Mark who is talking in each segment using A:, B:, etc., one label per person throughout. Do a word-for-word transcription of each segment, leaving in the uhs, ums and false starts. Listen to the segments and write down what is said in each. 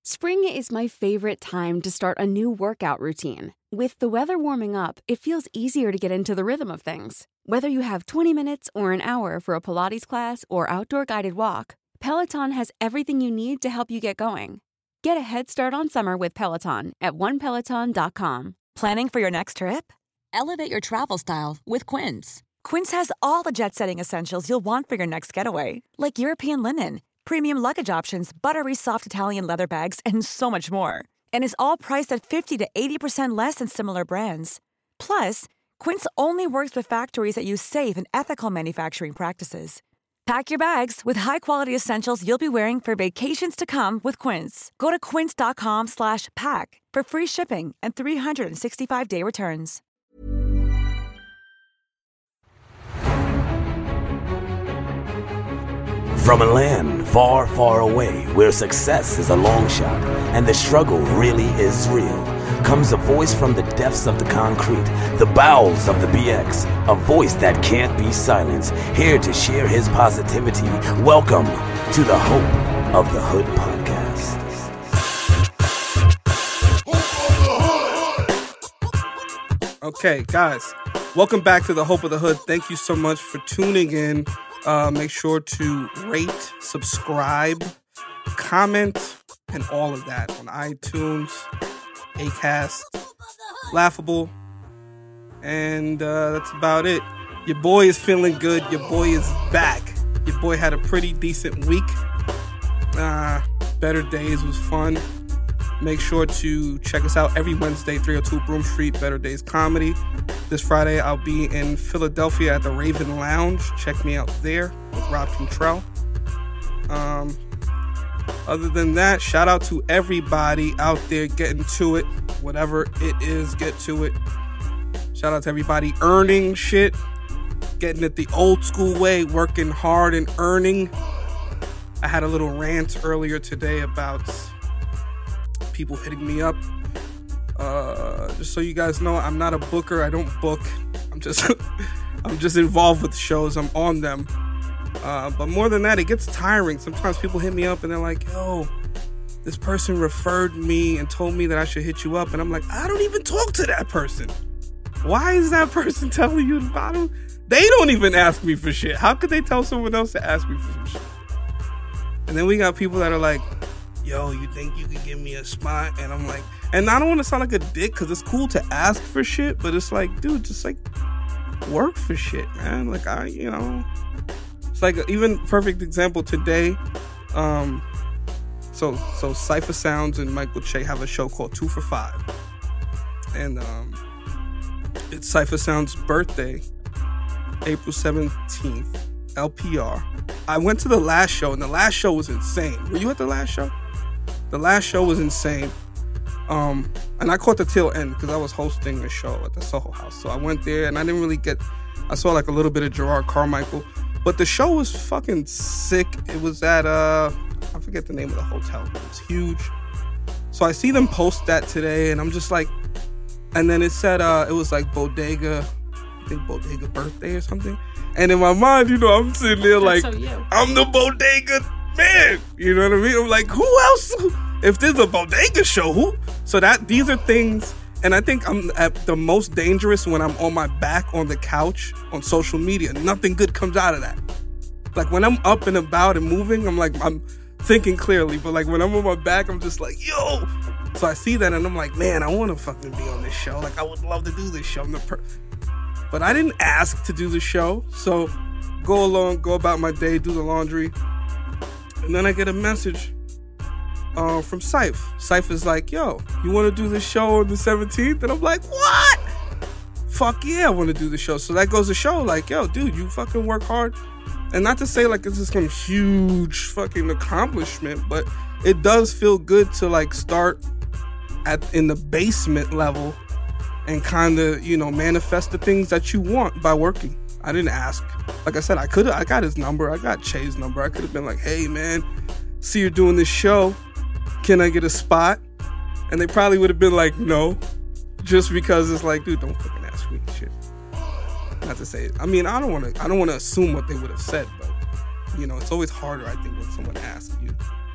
A: Spring is my favorite time to start a new workout routine. With the weather warming up, it feels easier to get into the rhythm of things. Whether you have twenty minutes or an hour for a Pilates class or outdoor guided walk, Peloton has everything you need to help you get going. Get a head start on summer with Peloton at one peloton dot com.
B: Planning for your next trip? Elevate your travel style with Quince. Quince has all the jet-setting essentials you'll want for your next getaway, like European linen, premium luggage options, buttery soft Italian leather bags, and so much more. And is all priced at fifty to eighty percent less than similar brands. Plus, Quince only works with factories that use safe and ethical manufacturing practices. Pack your bags with high-quality essentials you'll be wearing for vacations to come with Quince. Go to quince.com slash pack for free shipping and three sixty-five day returns.
C: From a land far, far away where success is a long shot and the struggle really is real, comes a voice from the depths of the concrete, the bowels of the B X, a voice that can't be silenced, here to share his positivity. Welcome to the Hope of the Hood podcast.
D: Okay, guys, welcome back to the Hope of the Hood. Thank you so much for tuning in. Uh, make sure to rate, subscribe, comment, and all of that on iTunes, Acast, Laughable, and uh, that's about it. Your boy is feeling good. Your boy is back. Your boy had a pretty decent week. Uh, Better Days was fun. Make sure to check us out every Wednesday, three oh two Broome Street, Better Days Comedy. This Friday, I'll be in Philadelphia at the Raven Lounge. Check me out there with Rob Contrell. Um, other than that, shout out to everybody out there getting to it. Whatever it is, get to it. Shout out to everybody earning shit. Getting it the old school way, working hard and earning. I had a little rant earlier today about people hitting me up. Uh, just so you guys know, I'm not a booker. I don't book. I'm just I'm just involved with shows. I'm on them. Uh, but more than that, it gets tiring. Sometimes people hit me up and they're like, yo, this person referred me and told me that I should hit you up. And I'm like, I don't even talk to that person. Why is that person telling you about them? They don't even ask me for shit. How could they tell someone else to ask me for some shit? And then we got people that are like, yo, you think you could give me a spot? And I'm like, and I don't want to sound like a dick because it's cool to ask for shit, but it's like, dude, just like work for shit, man. Like, I, you know, it's like even perfect example today. Um, so, so Cypher Sounds and Michael Che have a show called Two for Five. And um, it's Cypher Sounds' birthday, April seventeenth, L P R. I went to the last show, and the last show was insane. Were you at the last show? The last show was insane. Um, and I caught the tail end because I was hosting a show at the Soho House. So I went there, and I didn't really get... I saw like a little bit of Gerard Carmichael. But the show was fucking sick. It was at... uh, I forget the name of the hotel. It was huge. So I see them post that today, and I'm just like... And then it said... Uh, it was like Bodega... I think Bodega birthday or something. And in my mind, you know, I'm sitting there like, so I'm the Bodega man. You know what I mean? I'm like, who else? If there's a Bodega show, who? So that these are things, and I think I'm at the most dangerous when I'm on my back on the couch on social media. Nothing good comes out of that. Like when I'm up and about and moving, I'm like, I'm thinking clearly. But like when I'm on my back, I'm just like, yo. So I see that and I'm like, man, I want to fucking be on this show. Like I would love to do this show. I'm the per- But I didn't ask to do the show, so go along, go about my day, do the laundry. And then I get a message uh, from Cyph. Cyph is like, yo, you want to do this show on the seventeenth? And I'm like, what? Fuck yeah, I want to do the show. So that goes to show, like, yo, dude, you fucking work hard. And not to say, like, this is some huge fucking accomplishment, but it does feel good to, like, start at in the basement level and kind of, you know, manifest the things that you want by working. I didn't ask. Like I said, I could have, I got his number. I got Che's number. I could have been like, hey, man, see you're doing this show. Can I get a spot? And they probably would have been like, no. Just because it's like, dude, don't fucking ask me shit. Not to say it. I mean, I don't want to, I don't want to assume what they would have said, but, you know, it's always harder, I think, when someone asks you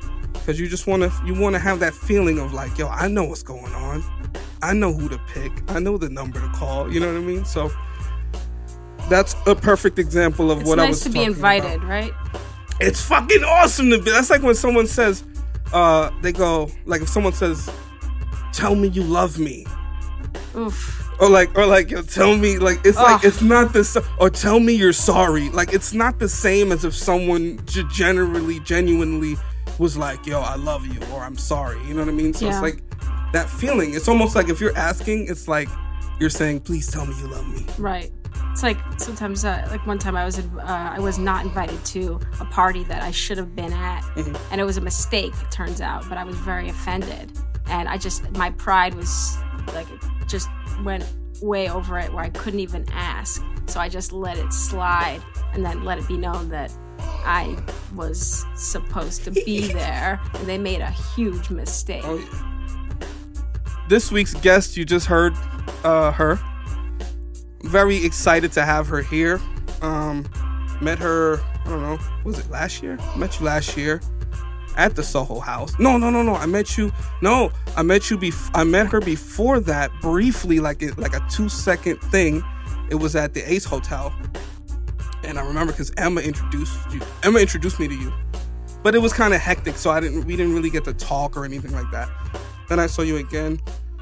D: Because you just want to you want to have that feeling of like, yo, I know what's going on. I know who to pick. I know the number to call. You know what I mean? So that's a perfect example of
E: it's
D: what
E: nice
D: I was
E: to
D: talking
E: be invited,
D: about.
E: Right?
D: It's fucking awesome to be. That's like when someone says, uh, they go, like if someone says, tell me you love me.
E: Oof.
D: Or like, or like, yo, tell me, like, it's
E: Ugh.
D: like, it's not the same, or tell me you're sorry. Like, it's not the same as if someone j- generally, genuinely was like, yo, I love you, or I'm sorry. You know what I mean? So
E: Yeah.
D: it's like that feeling. It's almost like if you're asking, it's like you're saying, please tell me you love me.
E: Right. It's like sometimes, uh, like one time I was, uh, I was not invited to a party that I should have been at,
D: Mm-hmm.
E: and it was a mistake, it turns out, but I was very offended. And I just, my pride was like, it just went way over it where I couldn't even ask. So I just let it slide and then let it be known that I was supposed to be there, and they made a huge mistake.
D: Oh, yeah. This week's guest, you just heard uh, her. Very excited to have her here. Um, met her, I don't know, was it last year? Met you last year at the Soho House. No, no, no, no. I met you. No, I met you. Bef- I met her before that briefly, like it, like a two second thing. It was at the Ace Hotel, and I remember because Emma introduced you. Emma introduced me to you, but it was kind of hectic, so I didn't. We didn't really get to talk or anything like that. Then I saw you again.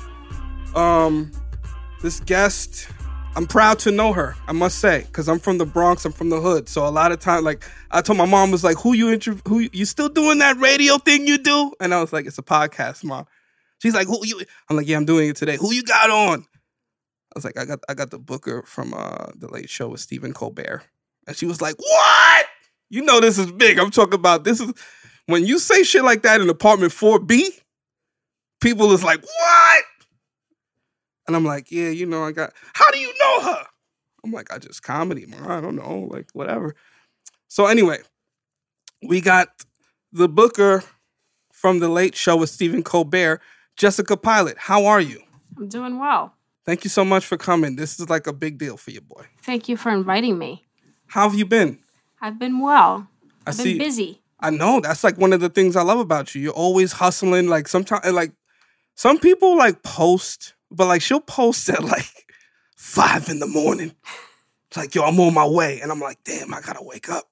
D: Um, this guest, I'm proud to know her, I must say, because I'm from the Bronx, I'm from the hood. So a lot of times, like, I told my mom, was like, who you intro- who you still doing that radio thing you do? And I was like, it's a podcast, Mom. She's like, who you? I'm like, yeah, I'm doing it today. Who you got on? I was like, I got I got the booker from uh, The Late Show with Stephen Colbert. And she was like, what? You know this is big. I'm talking about, this is, when you say shit like that in apartment four B, people is like, what? And I'm like, yeah, you know, I got, how do you know her? I'm like, I just comedy, man. I don't know, like, whatever. So anyway, we got the booker from The Late Show with Stephen Colbert, Jessica Pilot. How are you?
E: I'm doing well.
D: Thank you so much for coming. This is like a big deal for you, boy.
E: Thank you for inviting me.
D: How have you been?
E: I've been well.
D: I
E: I've been
D: see.
E: busy.
D: I know. That's like one of the things I love about you. You're always hustling. Like sometimes, like some people like post, but like she'll post at like five in the morning. It's like, yo, I'm on my way. And I'm like, damn, I gotta wake up.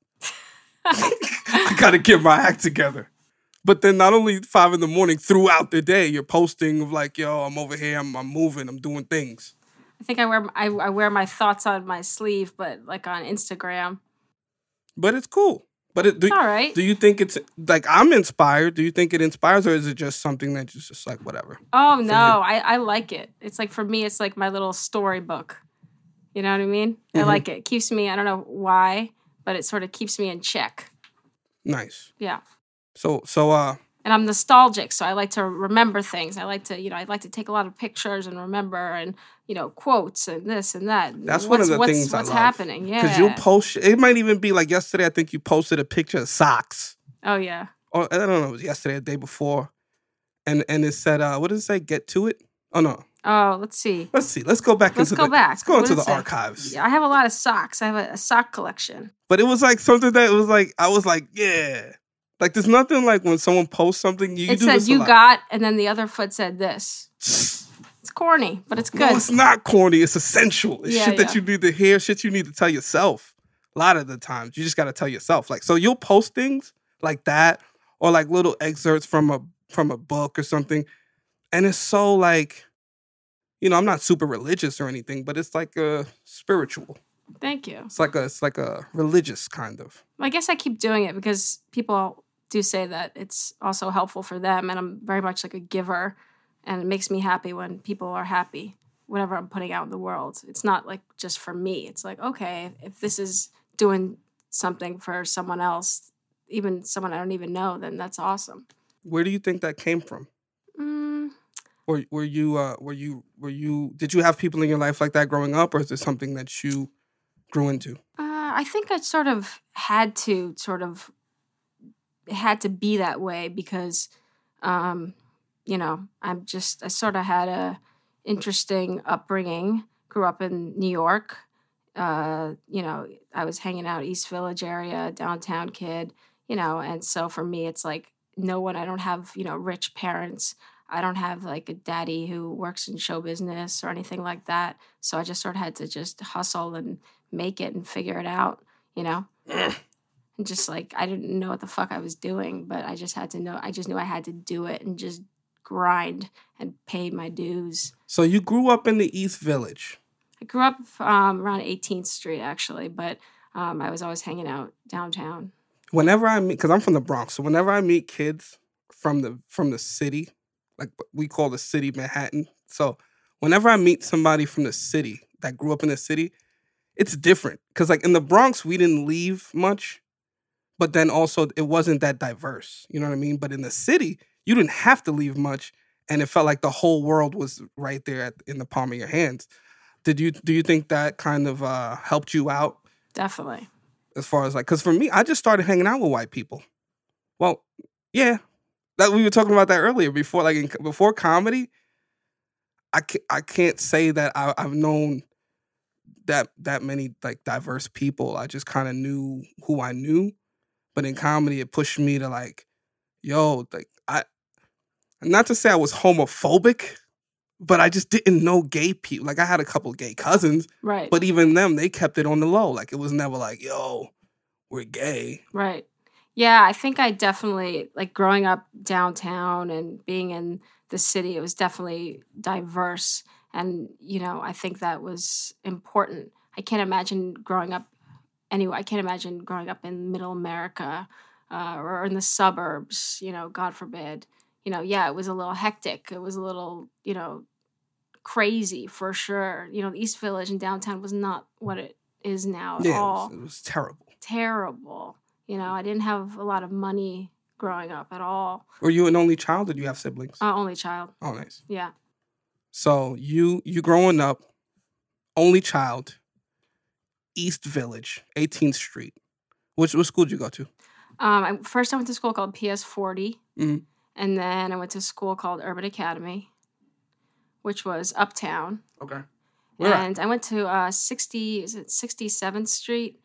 D: I gotta get my act together. But then not only five in the morning, throughout the day, you're posting of like, yo, I'm over here, I'm, I'm moving, I'm doing things.
E: I think I wear I, I wear my thoughts on my sleeve, but like on Instagram.
D: But it's cool. But it, do,
E: It's all right.
D: do you think it's, like, I'm inspired. Do you think it inspires, or is it just something that's just, just like, whatever?
E: Oh, no. I, I like it. It's like, for me, it's like my little storybook. You know what I mean? Mm-hmm. I like it. It keeps me, I don't know why, but it sort of keeps me in check.
D: Nice.
E: Yeah.
D: So, so, uh...
E: And I'm nostalgic, so I like to remember things. I like to, you know, I like to take a lot of pictures and remember, and, you know, quotes and this and that.
D: That's
E: what's,
D: one of the
E: what's,
D: things
E: what's
D: I love.
E: happening. Yeah.
D: Because you'll post, it might even be like yesterday, I think you posted a picture of socks.
E: Oh, yeah.
D: Or I don't know, it was yesterday, the day before. And and it said, uh, what did it say? Get to it? Oh, no.
E: Oh, let's see.
D: Let's see. Let's go back
E: Let's
D: into
E: go
D: the,
E: back.
D: Let's go
E: What
D: into
E: did
D: the
E: it say?
D: archives.
E: Yeah, I have a lot of socks. I have a, a sock collection.
D: But it was like something that was like, I was like, yeah. Like, there's nothing like when someone posts something, you, you
E: It
D: do
E: said,
D: this a
E: you
D: lot.
E: got, and then the other foot said this. It's corny, but it's good.
D: No, it's not corny. It's essential. It's
E: Yeah,
D: shit that
E: yeah.
D: you need to hear, shit you need to tell yourself. A lot of the times, you just got to tell yourself. Like, so you'll post things like that, or like little excerpts from a from a book or something, and it's so like, you know, I'm not super religious or anything, but it's like a spiritual.
E: Thank you.
D: It's like a it's like a religious kind of.
E: I guess I keep doing it because people do say that it's also helpful for them, and I'm very much like a giver, and it makes me happy when people are happy, whatever I'm putting out in the world. It's not like just for me. It's like, okay, if this is doing something for someone else, even someone I don't even know, then that's awesome.
D: Where do you think that came from?
E: Mm,
D: Or were you uh, were you were you did you have people in your life like that growing up, or is it something that you grew into?
E: uh, I think I sort of had to sort of it had to be that way because, um, you know, I'm just I sort of had a interesting upbringing. Grew up in New York. Uh, you know, I was hanging out East Village area, downtown kid. You know, and so for me, it's like no one. I don't have, you know, rich parents. I don't have like a daddy who works in show business or anything like that. So I just sort of had to just hustle and make it and figure it out, you know? And just like, I didn't know what the fuck I was doing, but I just had to know, I just knew I had to do it and just grind and pay my dues.
D: So you grew up in the East Village.
E: I grew up um, around eighteenth Street, actually, but um, I was always hanging out downtown.
D: Whenever I meet, because I'm from the Bronx, so whenever I meet kids from the from the city, like we call the city Manhattan. So whenever I meet somebody from the city that grew up in the city, it's different. Because like in the Bronx, we didn't leave much, but then also it wasn't that diverse. You know what I mean? But in the city, you didn't have to leave much, and it felt like the whole world was right there at, in the palm of your hands. Did you do you think that kind of uh, helped you out?
E: Definitely.
D: As far as like, because for me, I just started hanging out with white people. Well, yeah, that we were talking about that earlier. Before like in, before comedy, I can't, I can't say that I, I've known that that many like diverse people. I just kind of knew who I knew, but in comedy, it pushed me to like, yo, like I, not to say I was homophobic, but I just didn't know gay people. Like I had a couple of gay cousins,
E: right?
D: But even them, they kept it on the low. Like it was never like, yo, we're gay,
E: right? Yeah, I think I definitely like growing up downtown and being in the city. It was definitely diverse, and you know, I think that was important. I can't imagine growing up anyway. I can't imagine growing up in Middle America uh, or in the suburbs. You know, God forbid. You know, yeah, it was a little hectic. It was a little, you know, crazy for sure. You know, the East Village and downtown was not what it is now at
D: yeah,
E: all.
D: It was, it was terrible.
E: Terrible. You know, I didn't have a lot of money growing up at all.
D: Were you an only child or did you have siblings?
E: Uh, only child.
D: Oh, nice.
E: Yeah.
D: So you you growing up, only child, East Village, eighteenth Street. Which, what school did you go to?
E: Um, I, first I went to school called P S forty.
D: Mm-hmm.
E: And then I went to school called Urban Academy, which was uptown.
D: Okay. Where
E: and
D: at?
E: I went to uh, sixty, is it sixty-seventh Street?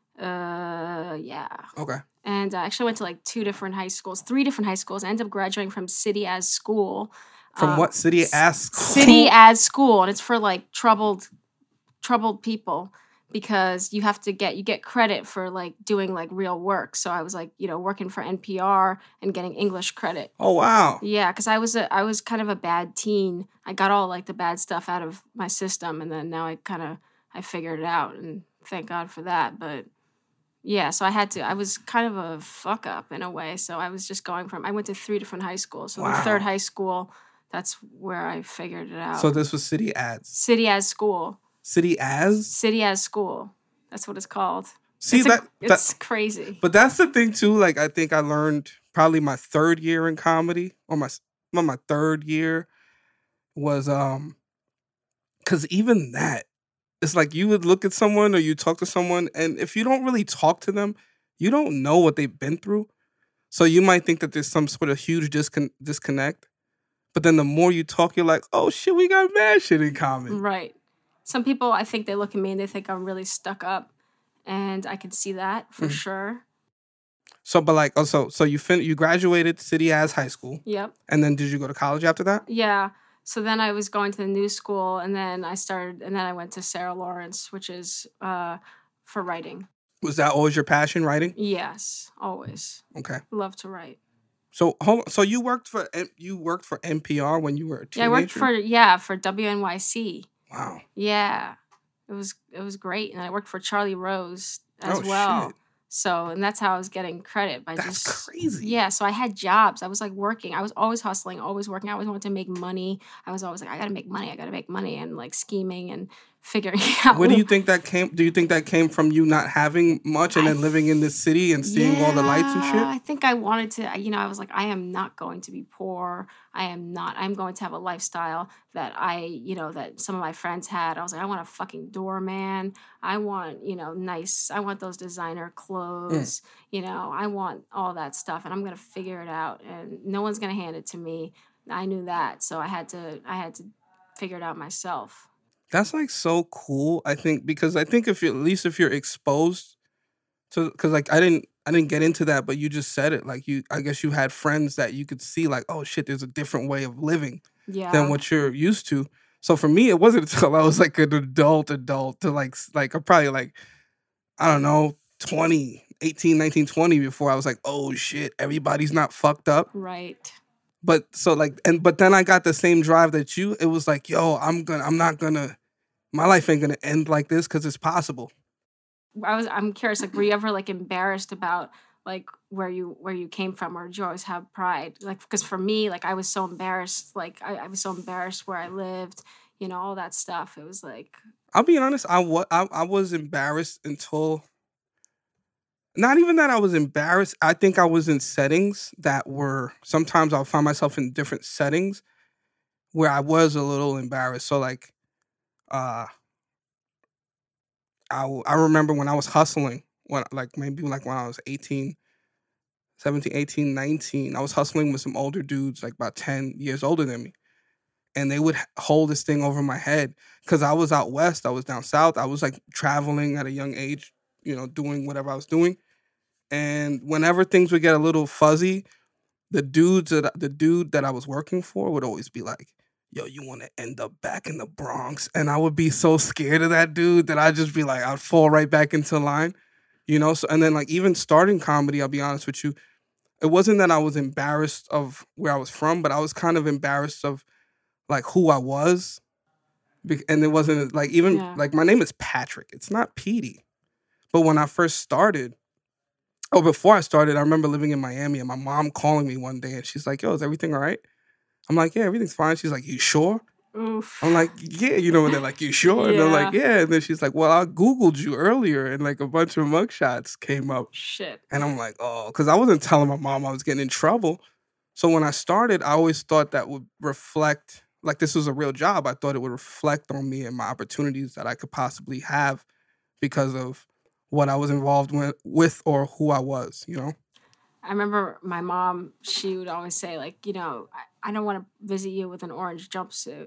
E: Uh, yeah.
D: Okay.
E: And I actually went to like two different high schools, three different high schools. I ended up graduating from City as School.
D: From
E: um,
D: what? City as School?
E: City as School. And it's for like troubled, troubled people. Because you have to get, you get credit for like doing like real work. So I was like, you know, working for N P R and getting English credit.
D: Oh, wow.
E: Yeah, because I was a, I was kind of a bad teen. I got all like the bad stuff out of my system. And then now I kind of, I figured it out. And thank God for that. But yeah, so I had to, I was kind of a fuck up in a way. So I was just going from, I went to three different high schools. So
D: Wow.
E: the third high school, that's where I figured it out.
D: So this was City as?
E: City as School.
D: City as?
E: City as School. That's what it's called.
D: See,
E: it's
D: that,
E: a,
D: that
E: it's crazy.
D: But that's the thing too. Like I think I learned probably my third year in comedy, or my well, my third year was um, because even that, it's like you would look at someone or you talk to someone, and if you don't really talk to them, you don't know what they've been through. So you might think that there's some sort of huge discon- disconnect, but then the more you talk, you're like, oh shit, we got mad shit in common.
E: Right. Some people, I think they look at me and they think I'm really stuck up, and I can see that for mm-hmm. sure.
D: So, but like, oh, so so you fin- you graduated City as high school.
E: Yep.
D: And then did you go to college after that?
E: Yeah. So then I was going to the new school, and then I started, and then I went to Sarah Lawrence, which is uh, for writing.
D: Was that always your passion, writing?
E: Yes, always.
D: Okay.
E: Love to write.
D: So, hold on. So you worked for you worked for N P R when you were a teenager?
E: Yeah, I worked for yeah for W N Y C.
D: Wow.
E: Yeah, it was it was great, and I worked for Charlie Rose as
D: oh,
E: well.
D: Shit.
E: So, and that's how I was getting credit by
D: that's
E: just
D: crazy.
E: Yeah, so I had jobs. I was like working. I was always hustling, always working. I always wanted to make money. I was always like, I gotta make money. I gotta make money, and like scheming and figuring out.
D: Where do you think that came? Do you think that came from you not having much and I, then living in this city and seeing
E: yeah,
D: all the lights and shit?
E: I think I wanted to. You know, I was like, I am not going to be poor. I am not. I'm going to have a lifestyle that I, you know, that some of my friends had. I was like, I want a fucking doorman. I want, you know, nice. I want those designer clothes. Mm. You know, I want all that stuff, and I'm gonna figure it out. And no one's gonna hand it to me. I knew that, so I had to. I had to figure it out myself.
D: That's like so cool. I think because I think if you at least if you're exposed to, because like I didn't I didn't get into that, but you just said it. Like you, I guess you had friends that you could see like, oh shit, there's a different way of living
E: Yeah.
D: than what you're used to. So for me, it wasn't until I was like an adult, adult to like, s- like I'm probably like, I don't know, twenty, eighteen, nineteen, twenty before I was like, oh shit, everybody's not fucked up.
E: Right.
D: But so like, and but then I got the same drive that you. It was like, yo, I'm gonna, I'm not gonna, my life ain't gonna end like this because it's possible.
E: I was. I'm curious. Like, were you ever like embarrassed about like where you where you came from, or did you always have pride? Like, because for me, like I was so embarrassed. Like I, I was so embarrassed where I lived. You know, all that stuff. It was like.
D: I'll be honest. I was, I, I was embarrassed until. Not even that I was embarrassed. I think I was in settings that were sometimes I'll find myself in different settings where I was a little embarrassed. So like, uh, I w- I remember when I was hustling, when like maybe like when I was eighteen, seventeen, eighteen, nineteen, I was hustling with some older dudes like about ten years older than me. And they would h- hold this thing over my head because I was out west, I was down south, I was like traveling at a young age, you know, doing whatever I was doing. And whenever things would get a little fuzzy, the dudes that the dude that I was working for would always be like, "Yo, you want to end up back in the Bronx?" And I would be so scared of that dude that I'd just be like, I'd fall right back into line, you know. So and then like even starting comedy, I'll be honest with you, it wasn't that I was embarrassed of where I was from, but I was kind of embarrassed of like who I was, Bec- and it wasn't like even
E: Yeah.
D: like my name is Patrick. It's not Petey. But when I first started. Oh, before I started, I remember living in Miami and my mom calling me one day and she's like, yo, is everything all right? I'm like, yeah, everything's fine. She's like, you sure?
E: Oof.
D: I'm like, yeah, you know, and they're like, you sure? And they're like, yeah. And then she's like, well, I Googled you earlier and like a bunch of mugshots came up.
E: Shit.
D: And I'm like, oh, because I wasn't telling my mom I was getting in trouble. So when I started, I always thought that would reflect, like this was a real job. I thought it would reflect on me and my opportunities that I could possibly have because of what I was involved with, with or who I was, you know?
E: I remember my mom, she would always say, like, you know, I, I don't want to visit you with an orange jumpsuit.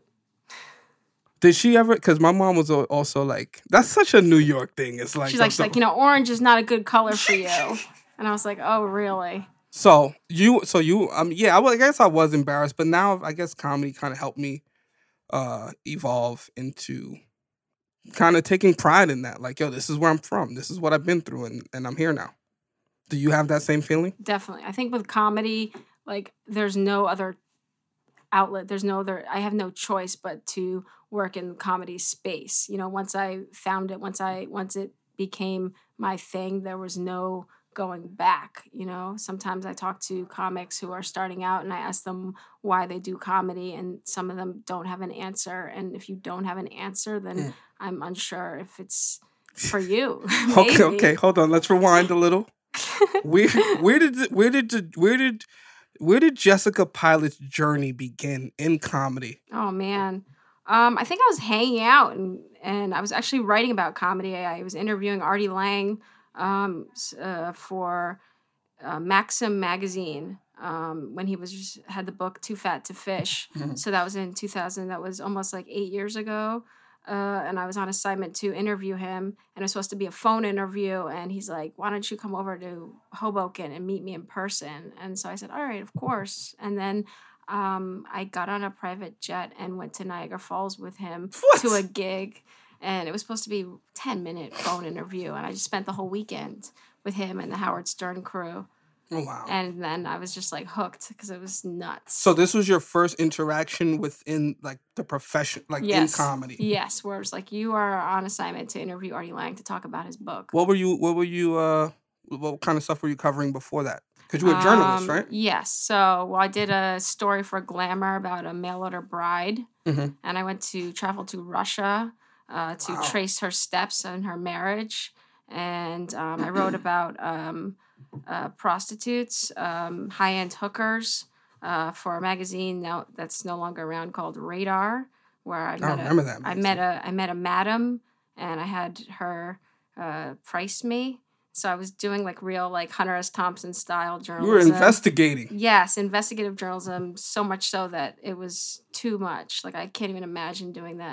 D: Did she ever? Because my mom was al- also like, that's such a New York thing. It's like,
E: She's like, she's like, you know, orange is not a good color for you. And I was like, oh, really?
D: So you, so you, um, yeah, I, wa- I guess I was embarrassed, but now I guess comedy kind of helped me uh, evolve into kind of taking pride in that. Like, yo, this is where I'm from. This is what I've been through, and, and I'm here now. Do you have that same feeling?
E: Definitely. I think with comedy, like, there's no other outlet. There's no other, I have no choice but to work in comedy space. You know, once I found it, once I, once it became my thing, there was no going back. You know, sometimes I talk to comics who are starting out and I ask them why they do comedy, and some of them don't have an answer. And if you don't have an answer, then
D: Mm.
E: I'm unsure if it's for you.
D: Okay,
E: Maybe.
D: okay, hold on. Let's rewind a little. Where, where did, the- where did, the- where did, where did Jessica Pilot's journey begin in comedy?
E: Oh man. Um, I think I was hanging out and, and I was actually writing about comedy. I, I was interviewing Artie Lang um, s- uh, for uh, Maxim magazine um, when he was had the book Too Fat to Fish.
D: Mhm.
E: So that was in two thousand. That was almost like eight years ago. Uh, and I was on assignment to interview him, and it was supposed to be a phone interview. And he's like, "Why don't you come over to Hoboken and meet me in person?" And so I said, "All right, of course." And then um, I got on a private jet and went to Niagara Falls with him
D: What?
E: to a gig, and it was supposed to be a ten minute phone interview, and I just spent the whole weekend with him and the Howard Stern crew.
D: Oh, wow.
E: And then I was just like hooked because it was nuts.
D: So this was your first interaction within like the profession, like
E: yes.
D: in comedy.
E: Yes, where it's like you are on assignment to interview Artie Lang to talk about his book.
D: What were you? What were you? Uh, what kind of stuff were you covering before that? Because you were a journalist,
E: Um,
D: right?
E: Yes. So well, I did a story for Glamour about a mail order bride,
D: Mhm.
E: and I went to travel to Russia uh, to
D: Wow.
E: trace her steps in her marriage, and um, I wrote about um, uh, prostitutes, um, high end hookers uh, for a magazine now that's no longer around called Radar, where I met
D: remember
E: a,
D: that
E: I
D: magazine.
E: met a I met a madam, and I had her uh, price me. So I was doing like real like Hunter S. Thompson style
D: You
E: journalism.
D: were investigating.
E: Yes, investigative journalism, so much so that it was too much. Like I can't even imagine doing that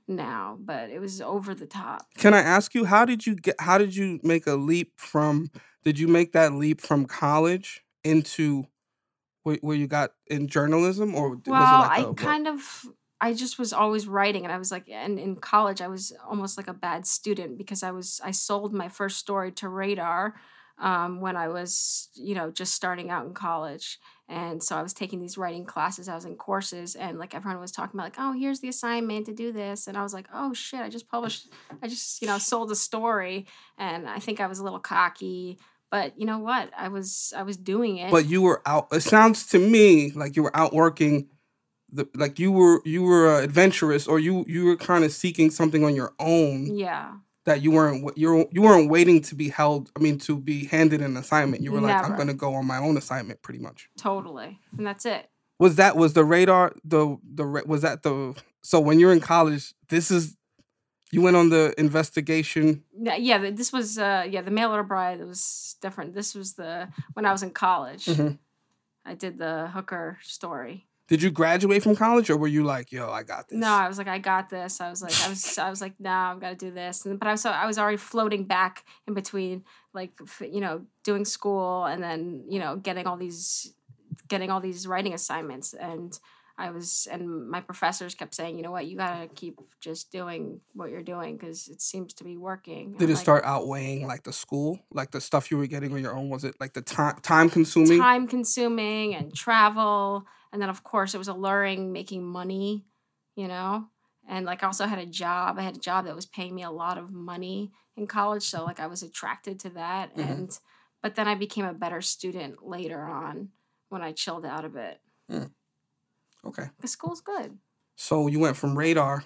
E: now, but it was over the top.
D: Can I ask you, how did you get, how did you make a leap from, did you make that leap from college into where, where you got in journalism, or was
E: Well,
D: it like
E: I
D: a,
E: kind of, I just was always writing, and I was like, and in college, I was almost like a bad student because I was, I sold my first story to Radar um, when I was, you know, just starting out in college. And so I was taking these writing classes, I was in courses, and like everyone was talking about like, oh, here's the assignment to do this. And I was like, oh shit, I just published, I just, you know, sold a story. And I think I was a little cocky, but you know what? I was, I was doing it.
D: But you were out, it sounds to me like you were out working, the, like you were, you were uh, adventurous, or you, you were kind of seeking something on your own.
E: Yeah.
D: That you weren't, you you weren't waiting to be held, I mean, to be handed an assignment. You were like,
E: Never.
D: I'm going to go on my own assignment, pretty much.
E: Totally. And that's it.
D: Was that, was the Radar, the, the, was that the, so when you're in college, this is, you went on the investigation?
E: Yeah, yeah, this was, uh, yeah, the Mail Order Bride, it was different. This was the, when I was in college,
D: Mm-hmm.
E: I did the hooker story.
D: Did you graduate from college, or were you like, yo, I got this?
E: No, I was like, I got this. I was like, I was, I was like, no, I've got to do this. And but I was, so I was already floating back in between, like, you know, doing school and then, you know, getting all these, getting all these writing assignments. And I was, and my professors kept saying, you know what, you got to keep just doing what you're doing because it seems to be working.
D: Did
E: I'm
D: it
E: like,
D: start outweighing like the school, like the stuff you were getting on your own? Was it like the time time consuming?
E: Time consuming and travel. And then, of course, it was alluring making money, you know? And, like, I also had a job. I had a job that was paying me a lot of money in college. So, like, I was attracted to that. Mm-hmm. And, but then I became a better student later on when I chilled out a bit.
D: Mm. Okay.
E: The school's good.
D: So you went from Radar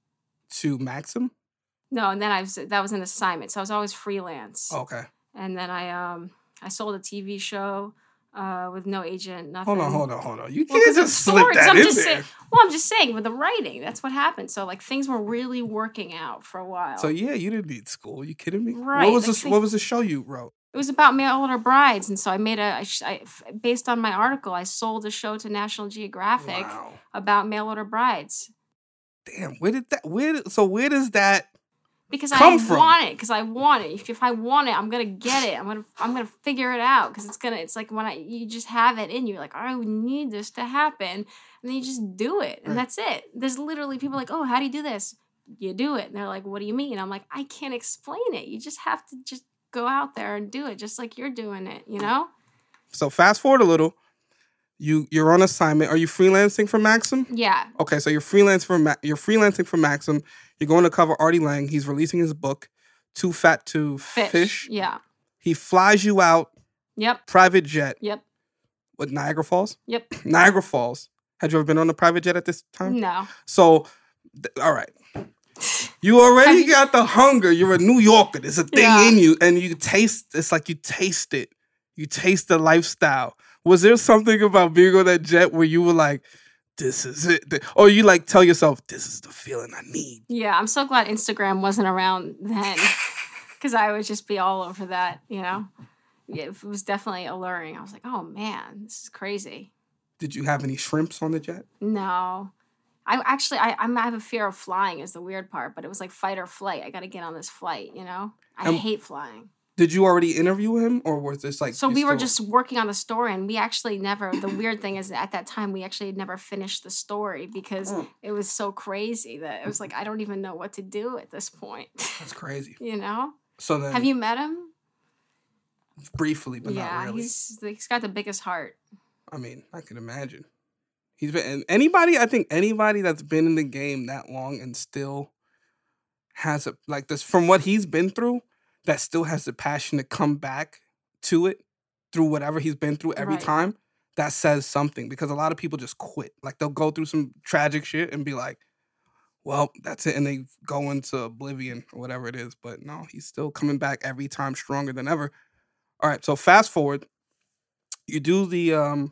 D: to Maxim?
E: No, and then I was, that was an assignment. So I was always freelance.
D: Okay.
E: And then I, um, I sold a T V show. Uh, with no agent, nothing.
D: Hold on, hold on, hold on. You
E: well,
D: can't just slip
E: story,
D: that
E: I'm
D: in
E: just
D: there.
E: Saying, well, I'm just saying with the writing, that's what happened. So like things were really working out for a while.
D: So yeah, you didn't need school. You kidding me?
E: Right.
D: What was
E: like,
D: the
E: think,
D: What was the show you wrote?
E: It was about mail order brides, and so I made a. I, I, based on my article, I sold a show to National Geographic
D: Wow.
E: about mail order brides.
D: Damn, where did that? Where? Did, so where does that?
E: Because
D: come
E: I
D: from?
E: want it. Because I want it. If, if I want it, I'm gonna get it. I'm gonna. I'm gonna figure it out. Because it's gonna. It's like when I. You just have it in you. Like I need this to happen, and then you just do it, and
D: right.
E: that's it. There's literally people like, oh, how do you do this? You do it, and they're like, what do you mean? I'm like, I can't explain it. You just have to just go out there and do it, just like you're doing it. You know.
D: So fast forward a little. You you're on assignment. Are you freelancing for Maxim?
E: Yeah.
D: Okay, so you're freelance for Ma- you're freelancing for Maxim. You're going to cover Artie Lang. He's releasing his book, Too Fat to
E: Fish.
D: Fish.
E: Yeah.
D: He flies you out.
E: Yep.
D: Private jet.
E: Yep.
D: What, Niagara Falls?
E: Yep.
D: Niagara Falls. Had you ever been on a private jet at this time?
E: No.
D: So, th- all right. You already got the hunger. You're a New Yorker. There's a thing
E: Yeah.
D: in you, and you taste. It's like you taste it. You taste the lifestyle. Was there something about being on that jet where you were like, this is it? Or you like tell yourself, this is the feeling I need?
E: Yeah, I'm so glad Instagram wasn't around then because I would just be all over that, you know? Yeah, it was definitely alluring. I was like, oh man, this is crazy.
D: Did you have any shrimps on the jet?
E: No. I actually, I, I'm, I have a fear of flying is the weird part, but it was like fight or flight. I got to get on this flight, you know? I
D: Um,
E: hate flying.
D: Did you already interview him, or was this like...
E: So
D: you
E: we were
D: still-
E: just working on the story, and we actually never, the weird thing is that at that time, we actually had never finished the story because
D: Mm.
E: it was so crazy that it was like, I don't even know what to do at this point.
D: That's crazy.
E: You know?
D: So then...
E: Have you met him?
D: Briefly, but
E: Yeah,
D: not really.
E: he's he's got the biggest heart.
D: I mean, I can imagine. He's been... And anybody, I think anybody that's been in the game that long and still has a... Like this, from what he's been through, that still has the passion to come back to it through whatever he's been through every
E: Right.
D: time, that says something. Because a lot of people just quit. Like, they'll go through some tragic shit and be like, well, that's it. And they go into oblivion or whatever it is. But no, he's still coming back every time stronger than ever. All right, so fast forward. You do the... um.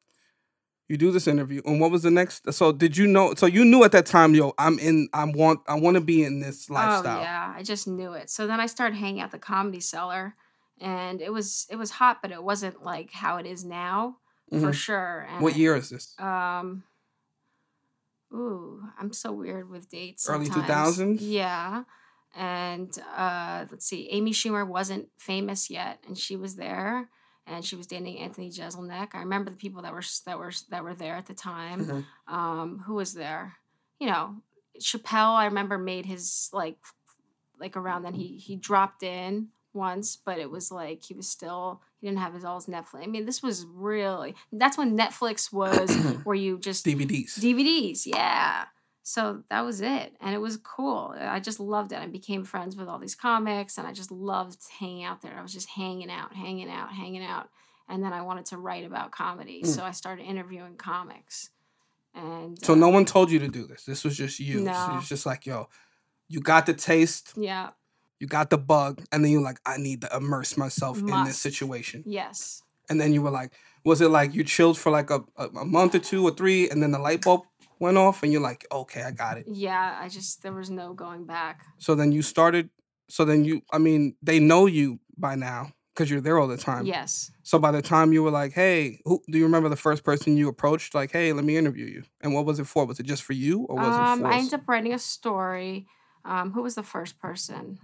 D: You do this interview, and what was the next? So did you know? So you knew at that time, yo, I'm in. I want. I want to be in this lifestyle.
E: Oh yeah, I just knew it. So then I started hanging out the Comedy Cellar, and it was it was hot, but it wasn't like how it is now for
D: Mhm.
E: sure. And
D: What year is this?
E: Um, ooh, I'm so weird with dates.
D: Early
E: sometimes.
D: two thousands?
E: Yeah. And uh, let's see, Amy Schumer wasn't famous yet, and she was there, and she was dating Anthony Jeselnik. I remember the people that were that were that were there at the time.
D: Mm-hmm.
E: Um, who was there? You know, Chappelle. I remember made his like like around then. He he dropped in once, but it was like he was still he didn't have his all his Netflix. I mean, this was really that's when Netflix was where you just
D: D V Ds.
E: D V Ds, yeah. So that was it. And it was cool. I just loved it. I became friends with all these comics, and I just loved hanging out there. I was just hanging out, hanging out, hanging out. And then I wanted to write about comedy. Mm. So I started interviewing comics. And
D: So
E: uh,
D: no one told you to do this. This was just you.
E: No.
D: So it's just like, yo, you got the taste.
E: Yeah.
D: You got the bug. And then you're like, I need to immerse myself
E: Must.
D: in this situation.
E: Yes.
D: And then you were like, was it like you chilled for like a, a, a month or two or three, and then the light bulb went off, and you're like, okay, I got it.
E: Yeah, I just, there was no going back.
D: So then you started, so then you, I mean, they know you by now because you're there all the time.
E: Yes.
D: So by the time you were like, hey, who, do you remember the first person you approached? Like, hey, let me interview you. And what was it for? Was it just for you, or was
E: um,
D: it for
E: I ended up writing a story. Um, who was the first person?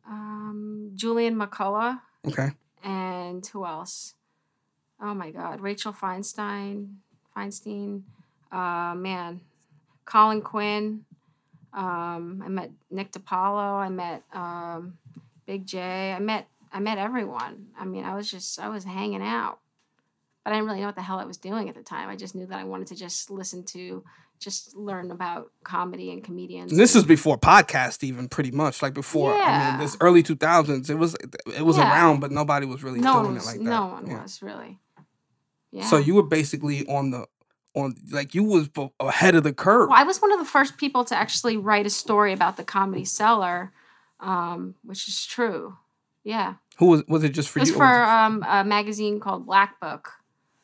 E: Um, Julian McCullough.
D: Okay.
E: And who else? Oh my God, Rachel Feinstein, Feinstein. Uh, man, Colin Quinn. Um, I met Nick DiPaolo. I met um, Big J. I met I met everyone. I mean, I was just I was hanging out, but I didn't really know what the hell I was doing at the time. I just knew that I wanted to just listen to, just learn about comedy and comedians.
D: And this was before podcast, even pretty much like before.
E: Yeah.
D: I mean, this early two thousands. It was it was
E: Yeah.
D: around, but nobody was really
E: no
D: doing
E: one was,
D: it like that.
E: No one
D: Yeah.
E: was really. Yeah.
D: So you were basically on the on like you was b- ahead of the curve.
E: Well, I was one of the first people to actually write a story about the Comedy Cellar, um, which is true. Yeah.
D: Who was was it just for
E: It was
D: you?
E: for
D: or was
E: um, a magazine called Black Book.